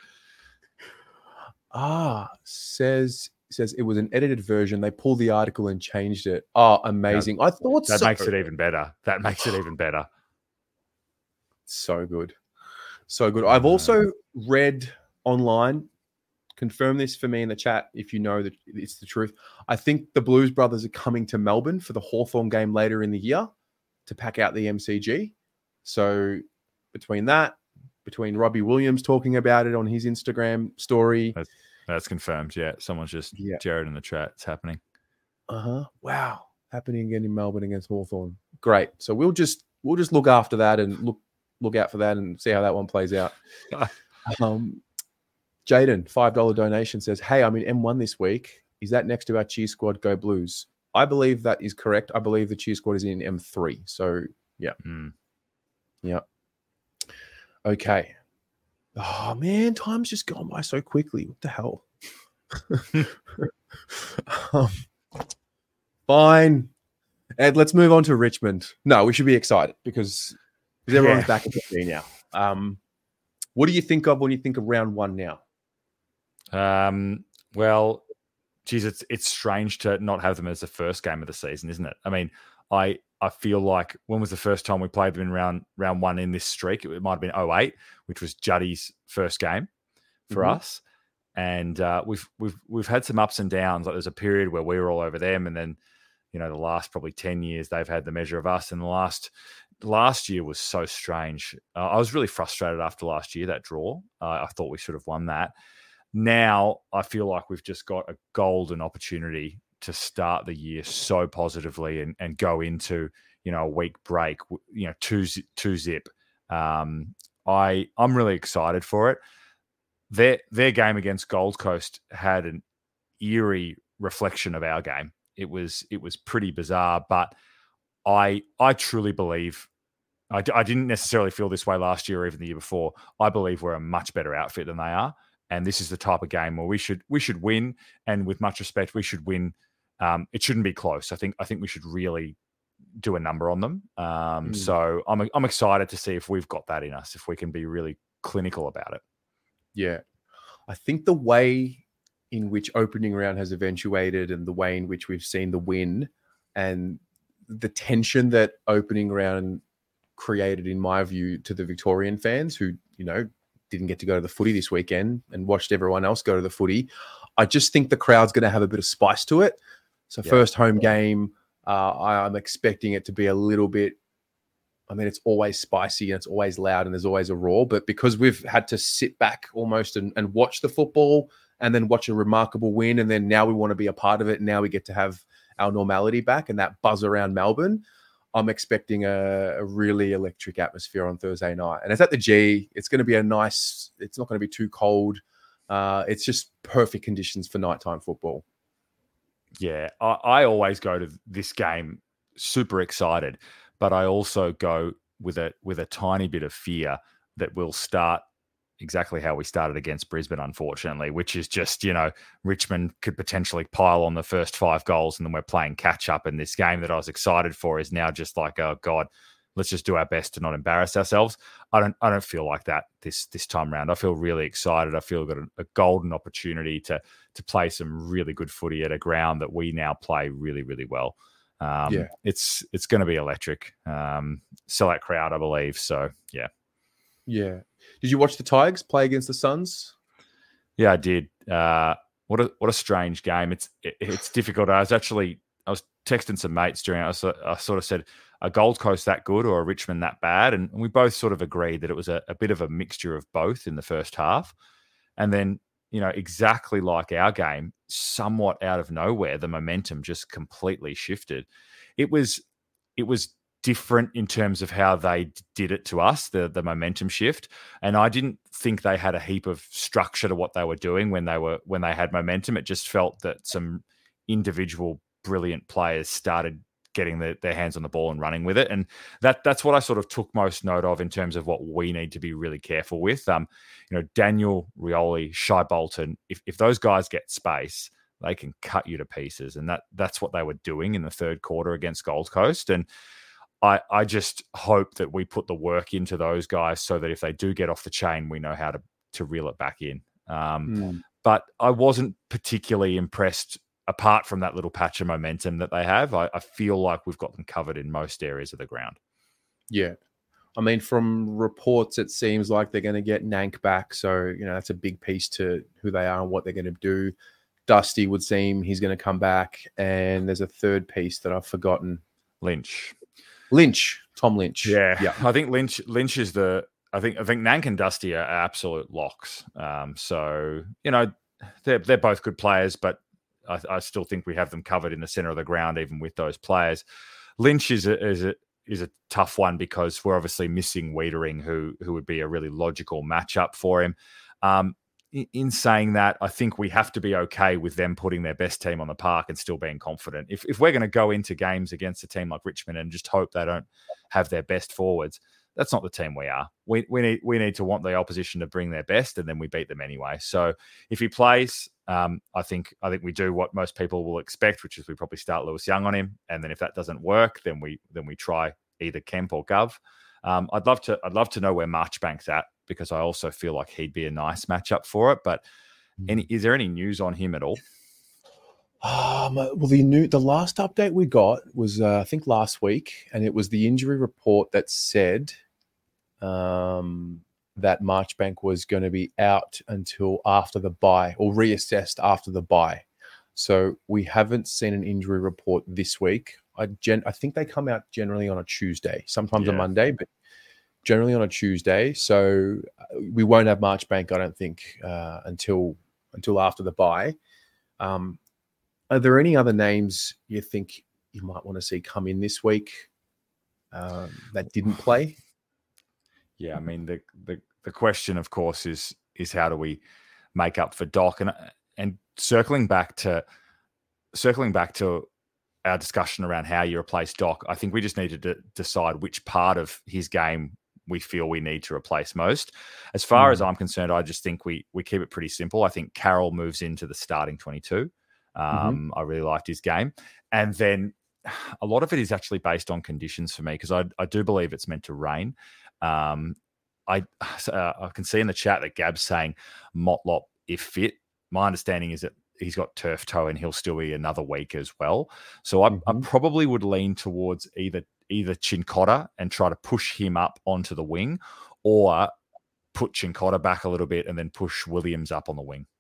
Says it was an edited version. They pulled the article and changed it. Oh, amazing. I thought that makes it even better. That makes it even better. So good. So good. I've also read online, confirm this for me in the chat if you know that it's the truth. I think the Blues brothers are coming to Melbourne for the Hawthorn game later in the year to pack out the MCG. So between Robbie Williams talking about it on his Instagram story. That's confirmed. Yeah. Someone's just Jared in the chat. It's happening. Wow. Happening again in Melbourne against Hawthorn. Great. So we'll just look after that and look out for that and see how that one plays out. Jaden, $5 donation says, "Hey, I'm in M1 this week. Is that next to our cheer squad? Go Blues." I believe that is correct. I believe the cheer squad is in M3. So yeah. Yeah. Okay. Oh man, time's just gone by so quickly. What the hell? Fine. Ed, let's move on to Richmond. No, we should be excited because everyone's back at the team now. What do you think of when you think of round 1 now? Well, geez, it's strange to not have them as the first game of the season, isn't it? I mean, I feel like, when was the first time we played them in round 1 in this streak? It might have been 2008, which was Juddy's first game for us. And we've had some ups and downs. Like, there's a period where we were all over them, and then, the last probably 10 years they've had the measure of us. And the last year was so strange. I was really frustrated after last year, that draw. I thought we should have won that. Now I feel like we've just got a golden opportunity to start the year so positively and go into, a week break, 2-0. I'm really excited for it. Their game against Gold Coast had an eerie reflection of our game. It was pretty bizarre, but I truly believe, I didn't necessarily feel this way last year or even the year before. I believe we're a much better outfit than they are. And this is the type of game where we should win. And with much respect, we should win. It shouldn't be close. I think we should really do a number on them. So I'm excited to see if we've got that in us, if we can be really clinical about it. Yeah. I think the way in which opening round has eventuated and the way in which we've seen the win and the tension that opening round created, in my view, to the Victorian fans who, didn't get to go to the footy this weekend and watched everyone else go to the footy. I just think the crowd's going to have a bit of spice to it. So first home game, I'm expecting it to be a little bit, it's always spicy and it's always loud and there's always a roar, but because we've had to sit back almost and watch the football and then watch a remarkable win, and then now we want to be a part of it, and now we get to have our normality back and that buzz around Melbourne, I'm expecting a really electric atmosphere on Thursday night. And it's at the G. It's going to be it's not going to be too cold. It's just perfect conditions for nighttime football. Yeah, I always go to this game super excited, but I also go with a tiny bit of fear that we'll start exactly how we started against Brisbane, unfortunately, which is just, Richmond could potentially pile on the first 5 goals and then we're playing catch up. And this game that I was excited for is now just like, oh God, let's just do our best to not embarrass ourselves. I don't feel like that this time round. I feel really excited. I feel we've got a golden opportunity to play some really good footy at a ground that we now play really, really well. It's going to be electric. Sell out crowd, I believe. So yeah. Yeah. Did you watch the Tigers play against the Suns? Yeah, I did. What a strange game. It's difficult. I was texting some mates during it. I sort of said, a Gold Coast that good or a Richmond that bad? And we both sort of agreed that it was a bit of a mixture of both in the first half. And then exactly like our game, somewhat out of nowhere, the momentum just completely shifted. It was different in terms of how they did it to us, the momentum shift. And I didn't think they had a heap of structure to what they were doing when they had momentum. It just felt that some individual brilliant players started getting their hands on the ball and running with it. And that's what I sort of took most note of in terms of what we need to be really careful with. Daniel Rioli, Shai Bolton, if those guys get space, they can cut you to pieces. And that's what they were doing in the third quarter against Gold Coast. And I just hope that we put the work into those guys so that if they do get off the chain, we know how to reel it back in. But I wasn't particularly impressed, apart from that little patch of momentum that they have. I feel like we've got them covered in most areas of the ground. Yeah. I mean, from reports, it seems like they're going to get Nank back. So, that's a big piece to who they are and what they're going to do. Dusty would seem he's going to come back. And there's a third piece that I've forgotten. Tom Lynch. Yeah. I think Lynch is I think Nank and Dusty are absolute locks. So, they're both good players, but I still think we have them covered in the center of the ground, even with those players. Lynch is a tough one because we're obviously missing Wiedering, who would be a really logical matchup for him. In saying that, I think we have to be okay with them putting their best team on the park and still being confident. If we're going to go into games against a team like Richmond and just hope they don't have their best forwards, that's not the team we are. We need to want the opposition to bring their best, and then we beat them anyway. So if he plays, I think we do what most people will expect, which is we probably start Lewis Young on him, and then if that doesn't work, then we try either Kemp or Gov. I'd love to know where Marchbank's at, because I also feel like he'd be a nice matchup for it. But is there any news on him at all? Well, the last update we got was I think last week, and it was the injury report that said that Marchbank was going to be out until after the bye, or reassessed after the bye. So we haven't seen an injury report this week. I think they come out generally on a Tuesday, sometimes a Monday, but generally on a Tuesday. So we won't have Marchbank, I don't think, until after the bye. Are there any other names you think you might want to see come in this week that didn't play? Yeah, I mean the question, of course, is how do we make up for Doc, and circling back to our discussion around how you replace Doc. I think we just need to decide which part of his game we feel we need to replace most. As far as I'm concerned, I just think we keep it pretty simple. I think Carroll moves into the starting 22. I really liked his game, and then a lot of it is actually based on conditions for me, because I do believe it's meant to rain. I can see in the chat that Gab's saying Motlop if fit. My understanding is that he's got turf toe and he'll still be another week as well. So I probably would lean towards either Cincotta and try to push him up onto the wing, or put Cincotta back a little bit and then push Williams up on the wing.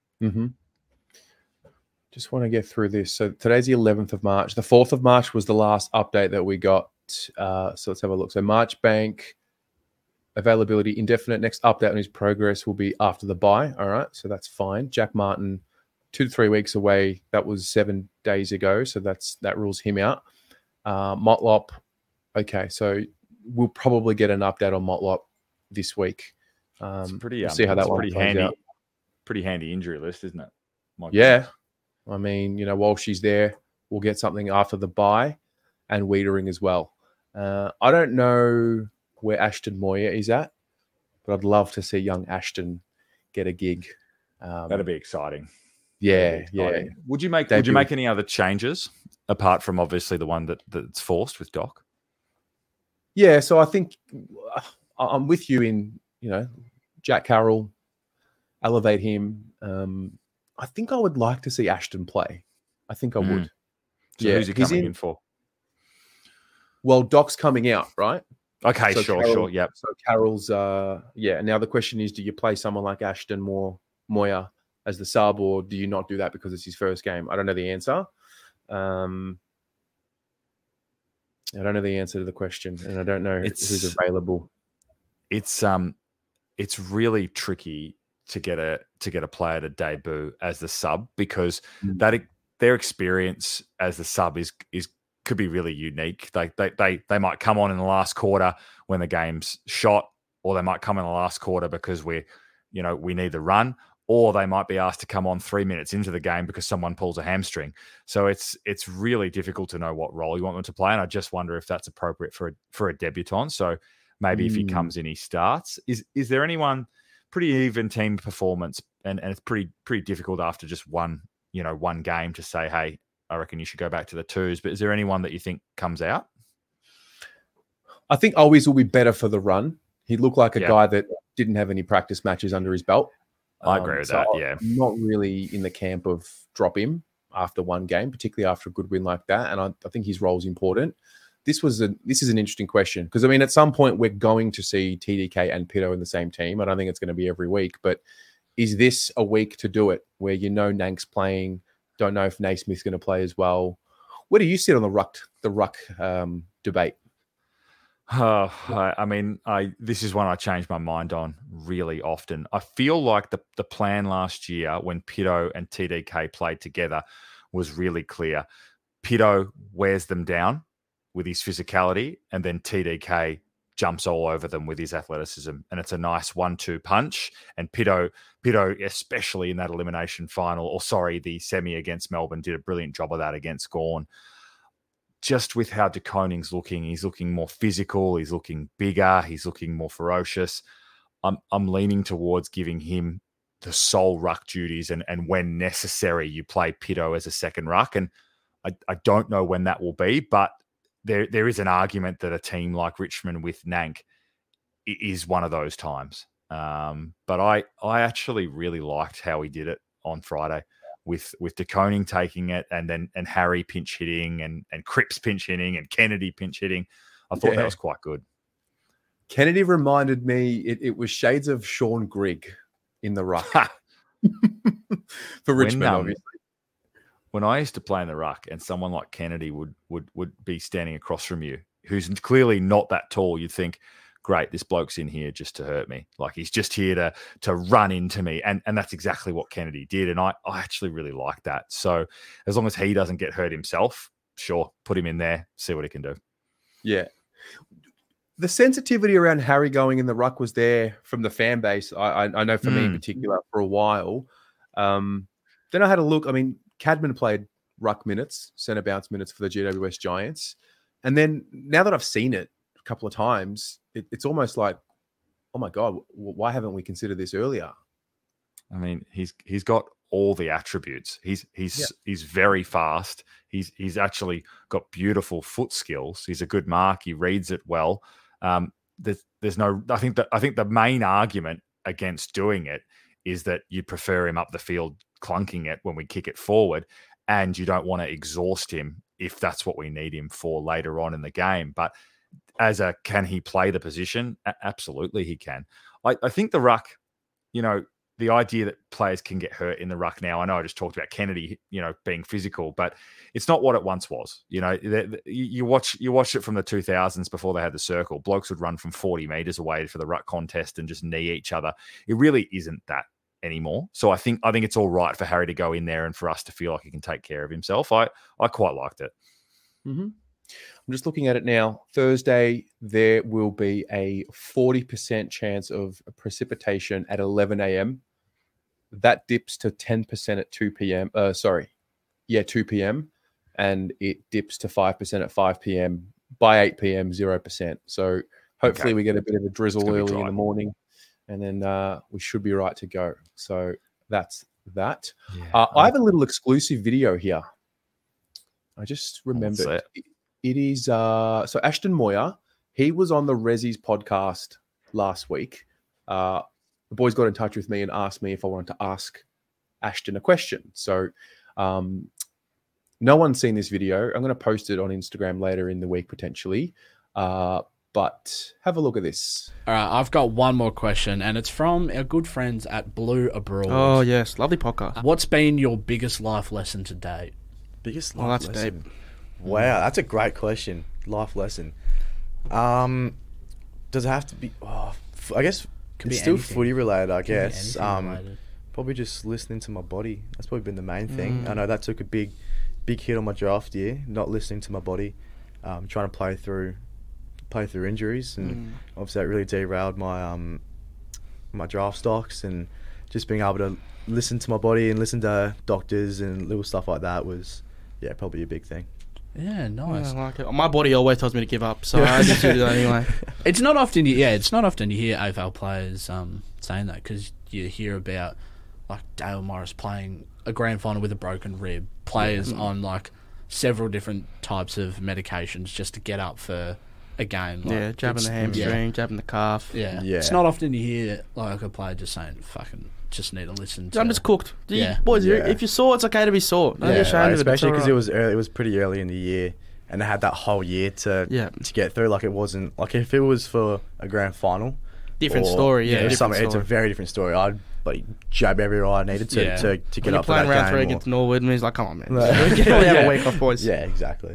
Just want to get through this. So today's the 11th of March. The 4th of March was the last update that we got. So let's have a look. So Marchbank availability indefinite. Next update on his progress will be after the bye. All right, so that's fine. Jack Martin, 2 to 3 weeks away. That was 7 days ago, so that rules him out. Motlop. Okay, so we'll probably get an update on Motlop this week. It's pretty. We'll see how that one pretty handy. Out. Pretty handy injury list, isn't it? Yeah. I mean, while she's there, we'll get something after the bye, and Wiedering as well. I don't know where Ashton Moyer is at, but I'd love to see young Ashton get a gig. That'd be exciting. Yeah. Would you make any other changes apart from obviously the one that's forced with Doc? Yeah, so I think I'm with you in, Jack Carroll, elevate him. I think I would like to see Ashton play. I think I would. So who's he coming in for? Well, Doc's coming out, right? Okay, so sure. Yep. So Carroll's, Now the question is, do you play someone like Ashton Moyer as the sub, or do you not do that because it's his first game? I don't know the answer. I don't know the answer to the question, and I don't know who's available. It's really tricky to get a player to debut as the sub, because their experience as the sub is could be really unique. They might come on in the last quarter when the game's shot, or they might come in the last quarter because we need the run, or they might be asked to come on 3 minutes into the game because someone pulls a hamstring. So it's really difficult to know what role you want them to play, and I just wonder if that's appropriate for a debutant. So maybe if he comes in, he starts. Is there anyone? Pretty even team performance, and it's pretty difficult after just one game to say, hey, I reckon you should go back to the twos. But is there anyone that you think comes out? I think Always will be better for the run. He looked like a guy that didn't have any practice matches under his belt. I agree with that, yeah. I'm not really in the camp of drop him after one game, particularly after a good win like that. And I think his role is important. This is an interesting question, because, I mean, at some point we're going to see TDK and Pito in the same team. I don't think it's going to be every week, but is this a week to do it where Nank's playing, don't know if Naismith's going to play as well? Where do you sit on the ruck debate? This is one I change my mind on really often. I feel like the plan last year when Pito and TDK played together was really clear. Pito wears them down with his physicality, and then TDK jumps all over them with his athleticism. And it's a nice 1-2 punch. And Pito, especially in that elimination final, the semi against Melbourne, did a brilliant job of that against Gawn. Just with how De Koning's looking, he's looking more physical, he's looking bigger, he's looking more ferocious. I'm leaning towards giving him the sole ruck duties, and when necessary, you play Pito as a second ruck. And I don't know when that will be, but there is an argument that a team like Richmond with Nank is one of those times. But I actually really liked how he did it on Friday with De Koning taking it, and Harry pinch hitting, and Cripps pinch hitting, and Kennedy pinch hitting. I thought that was quite good. Kennedy reminded me, it was shades of Sean Grigg in the ruck for Richmond, obviously. When I used to play in the ruck, and someone like Kennedy would be standing across from you, who's clearly not that tall, you'd think, great, this bloke's in here just to hurt me. Like, he's just here to run into me. And that's exactly what Kennedy did. And I actually really like that. So as long as he doesn't get hurt himself, sure, put him in there, see what he can do. Yeah. The sensitivity around Harry going in the ruck was there from the fan base. I know for me in particular for a while. Then I had a look. I mean, Cadman played ruck minutes, centre bounce minutes for the GWS Giants. And then now that I've seen it a couple of times, it's almost like, oh my God, why haven't we considered this earlier? I mean, he's got all the attributes. He's very fast. He's actually got beautiful foot skills. He's a good mark. He reads it well. I think the main argument against doing it is that you prefer him up the field clunking it when we kick it forward, and you don't want to exhaust him if that's what we need him for later on in the game. But can he play the position? Absolutely he can. I think the ruck, the idea that players can get hurt in the ruck now, I know I just talked about Kennedy, being physical, but it's not what it once was. You watch it from the 2000s before they had the circle. Blokes would run from 40 meters away for the ruck contest and just knee each other. It really isn't that anymore. So I think it's all right for Harry to go in there and for us to feel like he can take care of himself. I quite liked it. Mm-hmm. I'm just looking at it now. Thursday, there will be a 40% chance of precipitation at 11 a.m. That dips to 10% at 2 p.m. 2 p.m. And it dips to 5% at 5 p.m. By 8 p.m., 0%. So hopefully we get a bit of a drizzle early in the morning, and then we should be right to go. So that's that. Yeah, I have a little exclusive video here. I just remembered. It is so Ashton Moyer. He was on the Rezzies podcast last week. The boys got in touch with me and asked me if I wanted to ask Ashton a question. So no one's seen this video. I'm going to post it on Instagram later in the week potentially. But have a look at this. All right, I've got one more question, and it's from our good friends at Blue Abroad. Oh yes, lovely podcast. What's been your biggest life lesson to date? Biggest life lesson? Deep. Wow, that's a great question. Life lesson. Does it have to be... I guess Could be It's still anything. footy related, I Could be guess. anything related. Probably just listening to my body. That's probably been the main thing. I know that took a big hit on my draft year. Not listening to my body, trying to play through injuries, and obviously that really derailed my my draft stocks. And just being able to listen to my body and listen to doctors and little stuff like that was, probably a big thing. Yeah, nice. I like it. My body always tells me to give up, so I just do that anyway. It's not often you hear AFL players saying that, because you hear about like Dale Morris playing a grand final with a broken rib, players on like several different types of medications just to get up for a game. Like, jabbing the hamstring, jabbing the calf. Yeah. It's not often you hear like a player just saying, "Fucking just need to listen." I'm just cooked. Yeah. Boys, if you're sore, it's okay to be sore. Don't be ashamed of it. Especially because it was pretty early in the year, and they had that whole year to get through. Like, it wasn't like, if it was for a grand final, different story. It's a very different story. I'd like jab everywhere I needed to get up for that game. Playing round 3 against Norwood, and he's like, "Come on, man, we have a week off, boys." Yeah, exactly.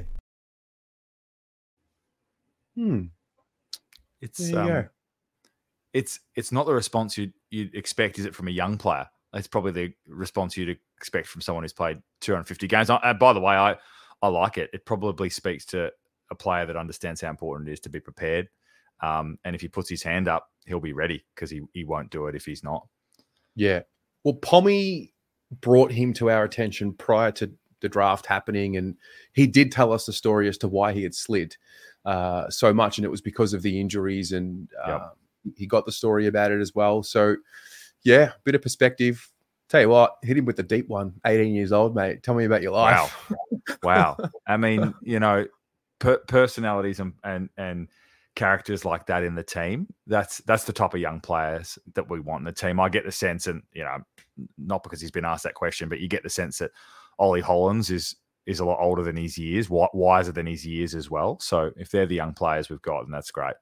It's not the response you'd expect, is it, from a young player? It's probably the response you'd expect from someone who's played 250 games. By the way, I like it. It probably speaks to a player that understands how important it is to be prepared. And if he puts his hand up, he'll be ready, because he won't do it if he's not. Yeah. Well, Pommy brought him to our attention prior to the draft happening, and he did tell us the story as to why he had slid so much, and it was because of the injuries, and he got the story about it as well. So, yeah, bit of perspective. Tell you what, hit him with the deep one. 18 years old, mate. Tell me about your life. Wow. I mean, personalities and characters like that in the team, that's the type of young players that we want in the team. I get the sense, and not because he's been asked that question, but you get the sense that Ollie Hollands is a lot older than his years, wiser than his years as well. So if they're the young players we've got, then that's great.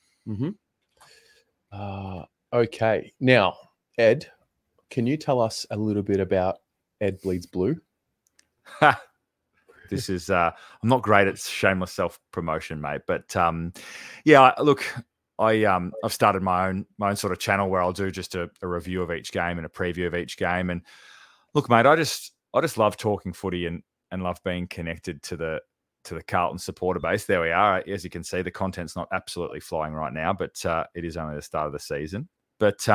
Okay. Now, Ed, can you tell us a little bit about Ed Bleeds Blue? This is I'm not great at shameless self-promotion, mate, but look, I've started my own sort of channel where I'll do just a review of each game and a preview of each game. And look, mate, I just love talking footy and love being connected to the Carlton supporter base. There we are. As you can see, the content's not absolutely flying right now, but it is only the start of the season. But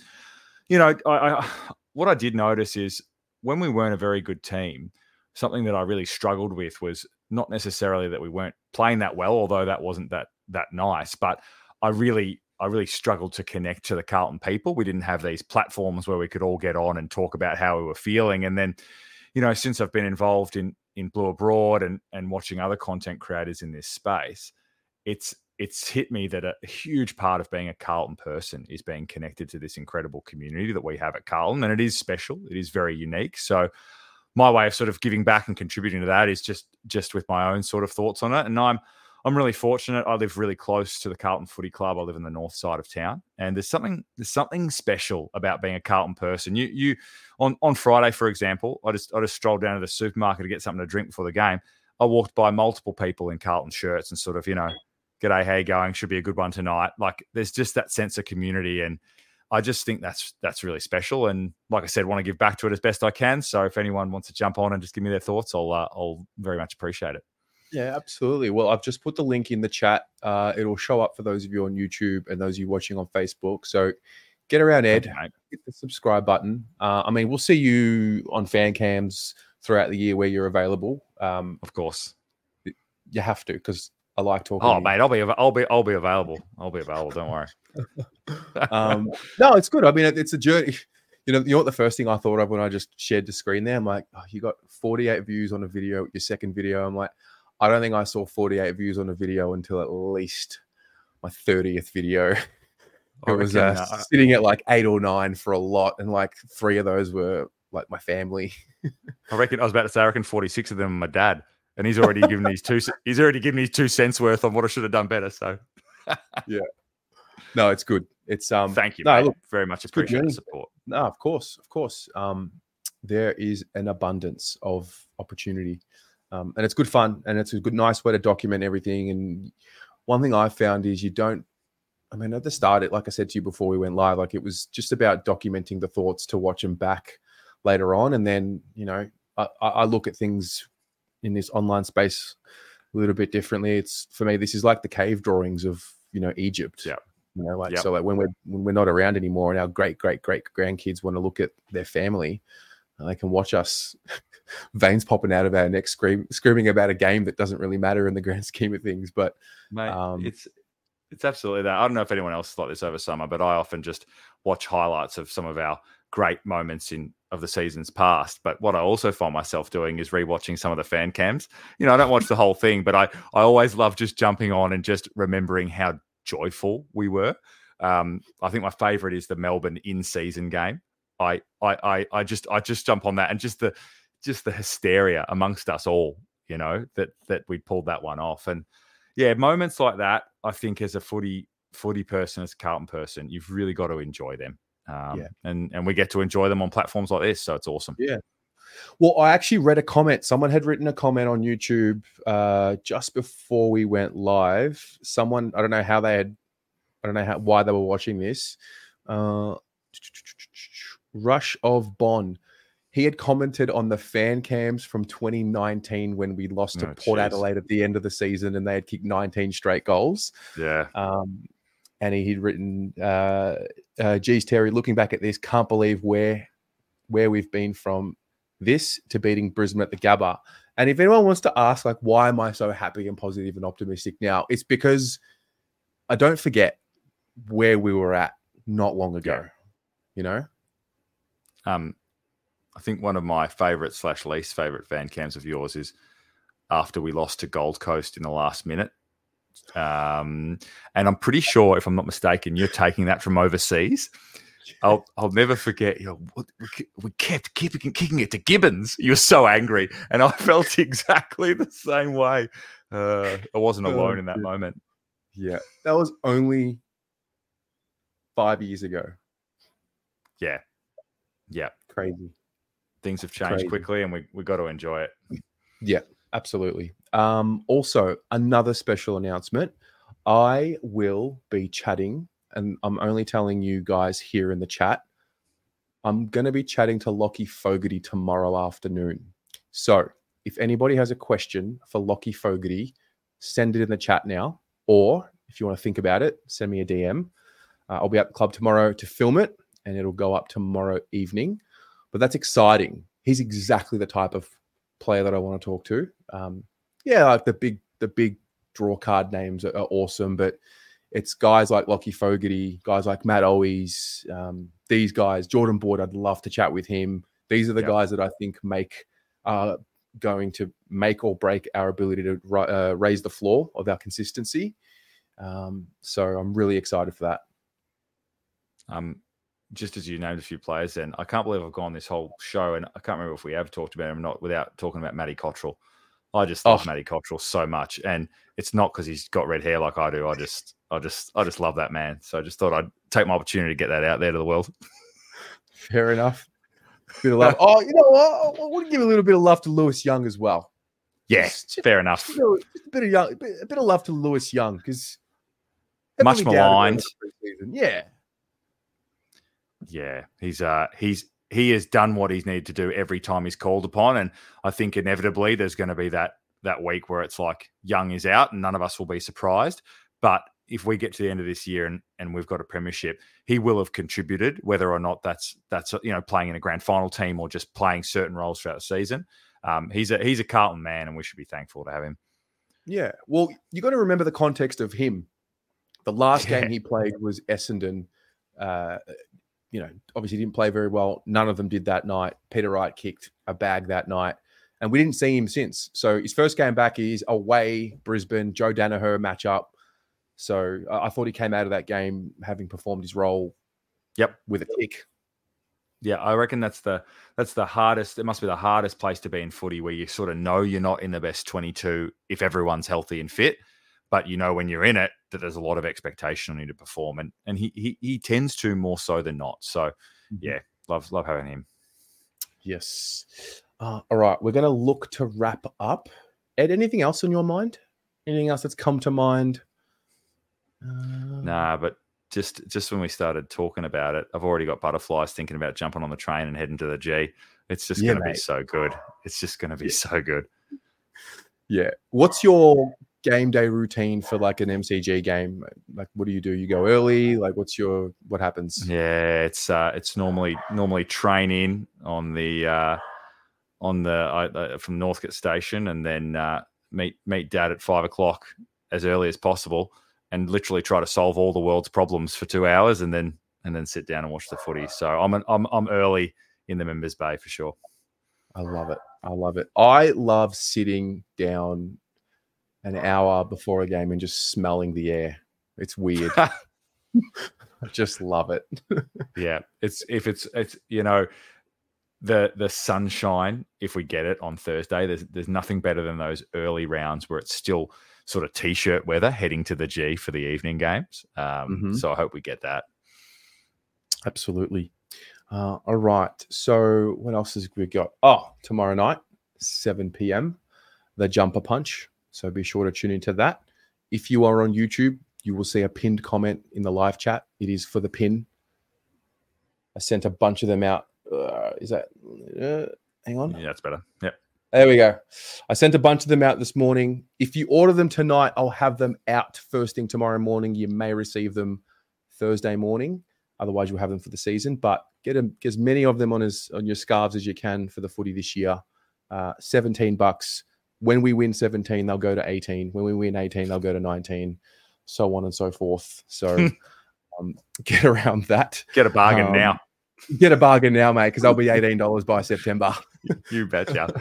what I did notice is, when we weren't a very good team, something that I really struggled with was not necessarily that we weren't playing that well, although that wasn't that nice, but I really struggled to connect to the Carlton people. We didn't have these platforms where we could all get on and talk about how we were feeling. And then, since I've been involved in Blue Abroad and watching other content creators in this space, it's hit me that a huge part of being a Carlton person is being connected to this incredible community that we have at Carlton. And it is special. It is very unique. So my way of sort of giving back and contributing to that is just with my own sort of thoughts on it. And I'm really fortunate. I live really close to the Carlton Footy Club. I live in the north side of town, and there's something special about being a Carlton person. You on Friday, for example, I just strolled down to the supermarket to get something to drink before the game. I walked by multiple people in Carlton shirts and sort of, g'day, how you going? Should be a good one tonight. Like, there's just that sense of community, and I just think that's really special. And like I said, want to give back to it as best I can. So if anyone wants to jump on and just give me their thoughts, I'll very much appreciate it. Yeah, absolutely. Well, I've just put the link in the chat. It'll show up for those of you on YouTube and those of you watching on Facebook. So get around, Ed. Okay. Hit the subscribe button. We'll see you on fan cams throughout the year where you're available. Of course, you have to, because I like talking. Oh, mate, I'll be available. I'll be available. Don't worry. No, it's good. I mean, it's a journey. You know what the first thing I thought of when I just shared the screen there? I'm like, oh, you got 48 views on a video, your second video. I'm like, I don't think I saw 48 views on a video until at least my 30th video. It was sitting at like 8 or 9 for a lot, and like 3 of those were like my family. I reckon 46 of them are my dad, and he's already given these 2 cents worth on what I should have done better. So yeah, no, it's good. It's thank you. No, mate. look, very much appreciate the support. No, of course. There is an abundance of opportunity, and it's good fun, and it's a nice way to document everything. And one thing I found is you don't I mean, at the start, like I said to you before we went live, like it was just about documenting the thoughts to watch them back later on. And then, I look at things in this online space a little bit differently. It's, for me, this is like the cave drawings of, Egypt. Yeah. So like when we're not around anymore and our great grandkids want to look at their family, they can watch us veins popping out of our necks, screaming about a game that doesn't really matter in the grand scheme of things. But mate, it's absolutely that. I don't know if anyone else is like this over summer, but I often just watch highlights of some of our great moments of the seasons past. But what I also find myself doing is rewatching some of the fan cams. I don't watch the whole thing, but I always love just jumping on and just remembering how joyful we were. I think my favorite is the Melbourne in-season game. I just jump on that, and just the hysteria amongst us all, that we pulled that one off. And yeah, moments like that, I think as a footy person, as a Carlton person, you've really got to enjoy them. And we get to enjoy them on platforms like this, so it's awesome. Yeah. Well, I actually read a comment. Someone had written a comment on YouTube just before we went live. Someone, I don't know why they were watching this. Rush of Bond. He had commented on the fan cams from 2019 when we lost to Port Adelaide at the end of the season and they had kicked 19 straight goals. Yeah. And he'd written, geez, Terry, looking back at this, can't believe where we've been from this to beating Brisbane at the Gabba. And if anyone wants to ask, like, why am I so happy and positive and optimistic now? It's because I don't forget where we were at not long ago, I think one of my favourite / least favourite fan cams of yours is after we lost to Gold Coast in the last minute. And I'm pretty sure, if I'm not mistaken, you're taking that from overseas. I'll never forget, we kept kicking it to Gibbons. You were so angry. And I felt exactly the same way. I wasn't alone in that moment. Yeah. That was only 5 years ago. Yeah. Yeah. Crazy. Things have changed quickly, and we got to enjoy it. Yeah, absolutely. Also, another special announcement. I will be chatting, and I'm only telling you guys here in the chat, I'm going to be chatting to Lockie Fogarty tomorrow afternoon. So if anybody has a question for Lockie Fogarty, send it in the chat now. Or if you want to think about it, send me a DM. I'll be at the club tomorrow to film it, and it'll go up tomorrow evening. But that's exciting. He's exactly the type of player that I want to talk to. Like the big draw card names are awesome, but it's guys like Lockie Fogarty, guys like Matt Owies, these guys, Jordan Boyd, I'd love to chat with him. These are the guys that I think going to make or break our ability to raise the floor of our consistency. So I'm really excited for that. Just as you named a few players, then I can't believe I've gone this whole show and I can't remember if we have talked about him or not without talking about Matty Cottrell. I just love Matty Cottrell so much, and it's not because he's got red hair like I do. I just love that man. So I just thought I'd take my opportunity to get that out there to the world. Fair enough. Bit of love. You know what? I want to give a little bit of love to Lewis Young as well. Yeah, fair enough. Just a bit of love to Lewis Young because much maligned. Yeah. Yeah, he has done what he's needed to do every time he's called upon, and I think inevitably there's going to be that week where it's like Young is out, and none of us will be surprised. But if we get to the end of this year and we've got a premiership, he will have contributed, whether or not that's playing in a grand final team or just playing certain roles throughout the season. He's a Carlton man, and we should be thankful to have him. Yeah, well, you got to remember the context of him. The last game he played was Essendon. Obviously didn't play very well. None of them did that night. Peter Wright kicked a bag that night, and we didn't see him since. So his first game back is away, Brisbane, Joe Danaher matchup. So I thought he came out of that game having performed his role. Yep, with a kick. Yeah, I reckon that's the hardest. It must be the hardest place to be in footy, where you sort of know you're not in the best 22 if everyone's healthy and fit. But you know when you're in it that there's a lot of expectation on you to perform, and he tends to more so than not. So yeah, love having him. Yes. All right, we're going to look to wrap up. Ed, anything else on your mind? Anything else that's come to mind? Nah, but just when we started talking about it, I've already got butterflies thinking about jumping on the train and heading to the G. It's just going to be so good. It's just going to be so good. Yeah. What's your game day routine for like an MCG game? Like, what do? You go early? Like, what happens? Yeah, it's normally train in on the from Northcote Station, and then meet Dad at 5 o'clock as early as possible, and literally try to solve all the world's problems for 2 hours, and then sit down and watch the footy. So I'm early in the members bay for sure. I love it. I love sitting down an hour before a game and just smelling the air. It's weird. I just love it. Yeah, it's the sunshine. If we get it on Thursday, there's nothing better than those early rounds where it's still sort of t-shirt weather heading to the G for the evening games. So I hope we get that. Absolutely. All right. So what else has we got? Oh, tomorrow night, 7 p.m, the Jumper Punch. So be sure to tune into that. If you are on YouTube, you will see a pinned comment in the live chat. It is for the pin. I sent a bunch of them out. Is that? Hang on. Yeah, that's better. Yep. There we go. I sent a bunch of them out this morning. If you order them tonight, I'll have them out first thing tomorrow morning. You may receive them Thursday morning. Otherwise, you'll have them for the season. But get as many of them on your scarves as you can for the footy this year. $17. When we win 17, they'll go to 18. When we win 18, they'll go to 19. So on and so forth. So get around that. Get a bargain now. Get a bargain now, mate, because they'll be $18 by September. You betcha.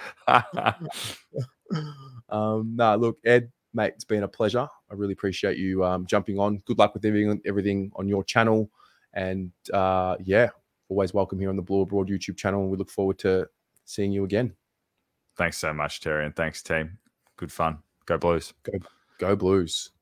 Look, Ed, mate, it's been a pleasure. I really appreciate you jumping on. Good luck with everything on your channel. And always welcome here on the Blue Abroad YouTube channel. We look forward to seeing you again. Thanks so much, Terry, and thanks, team. Good fun. Go Blues. Go Blues.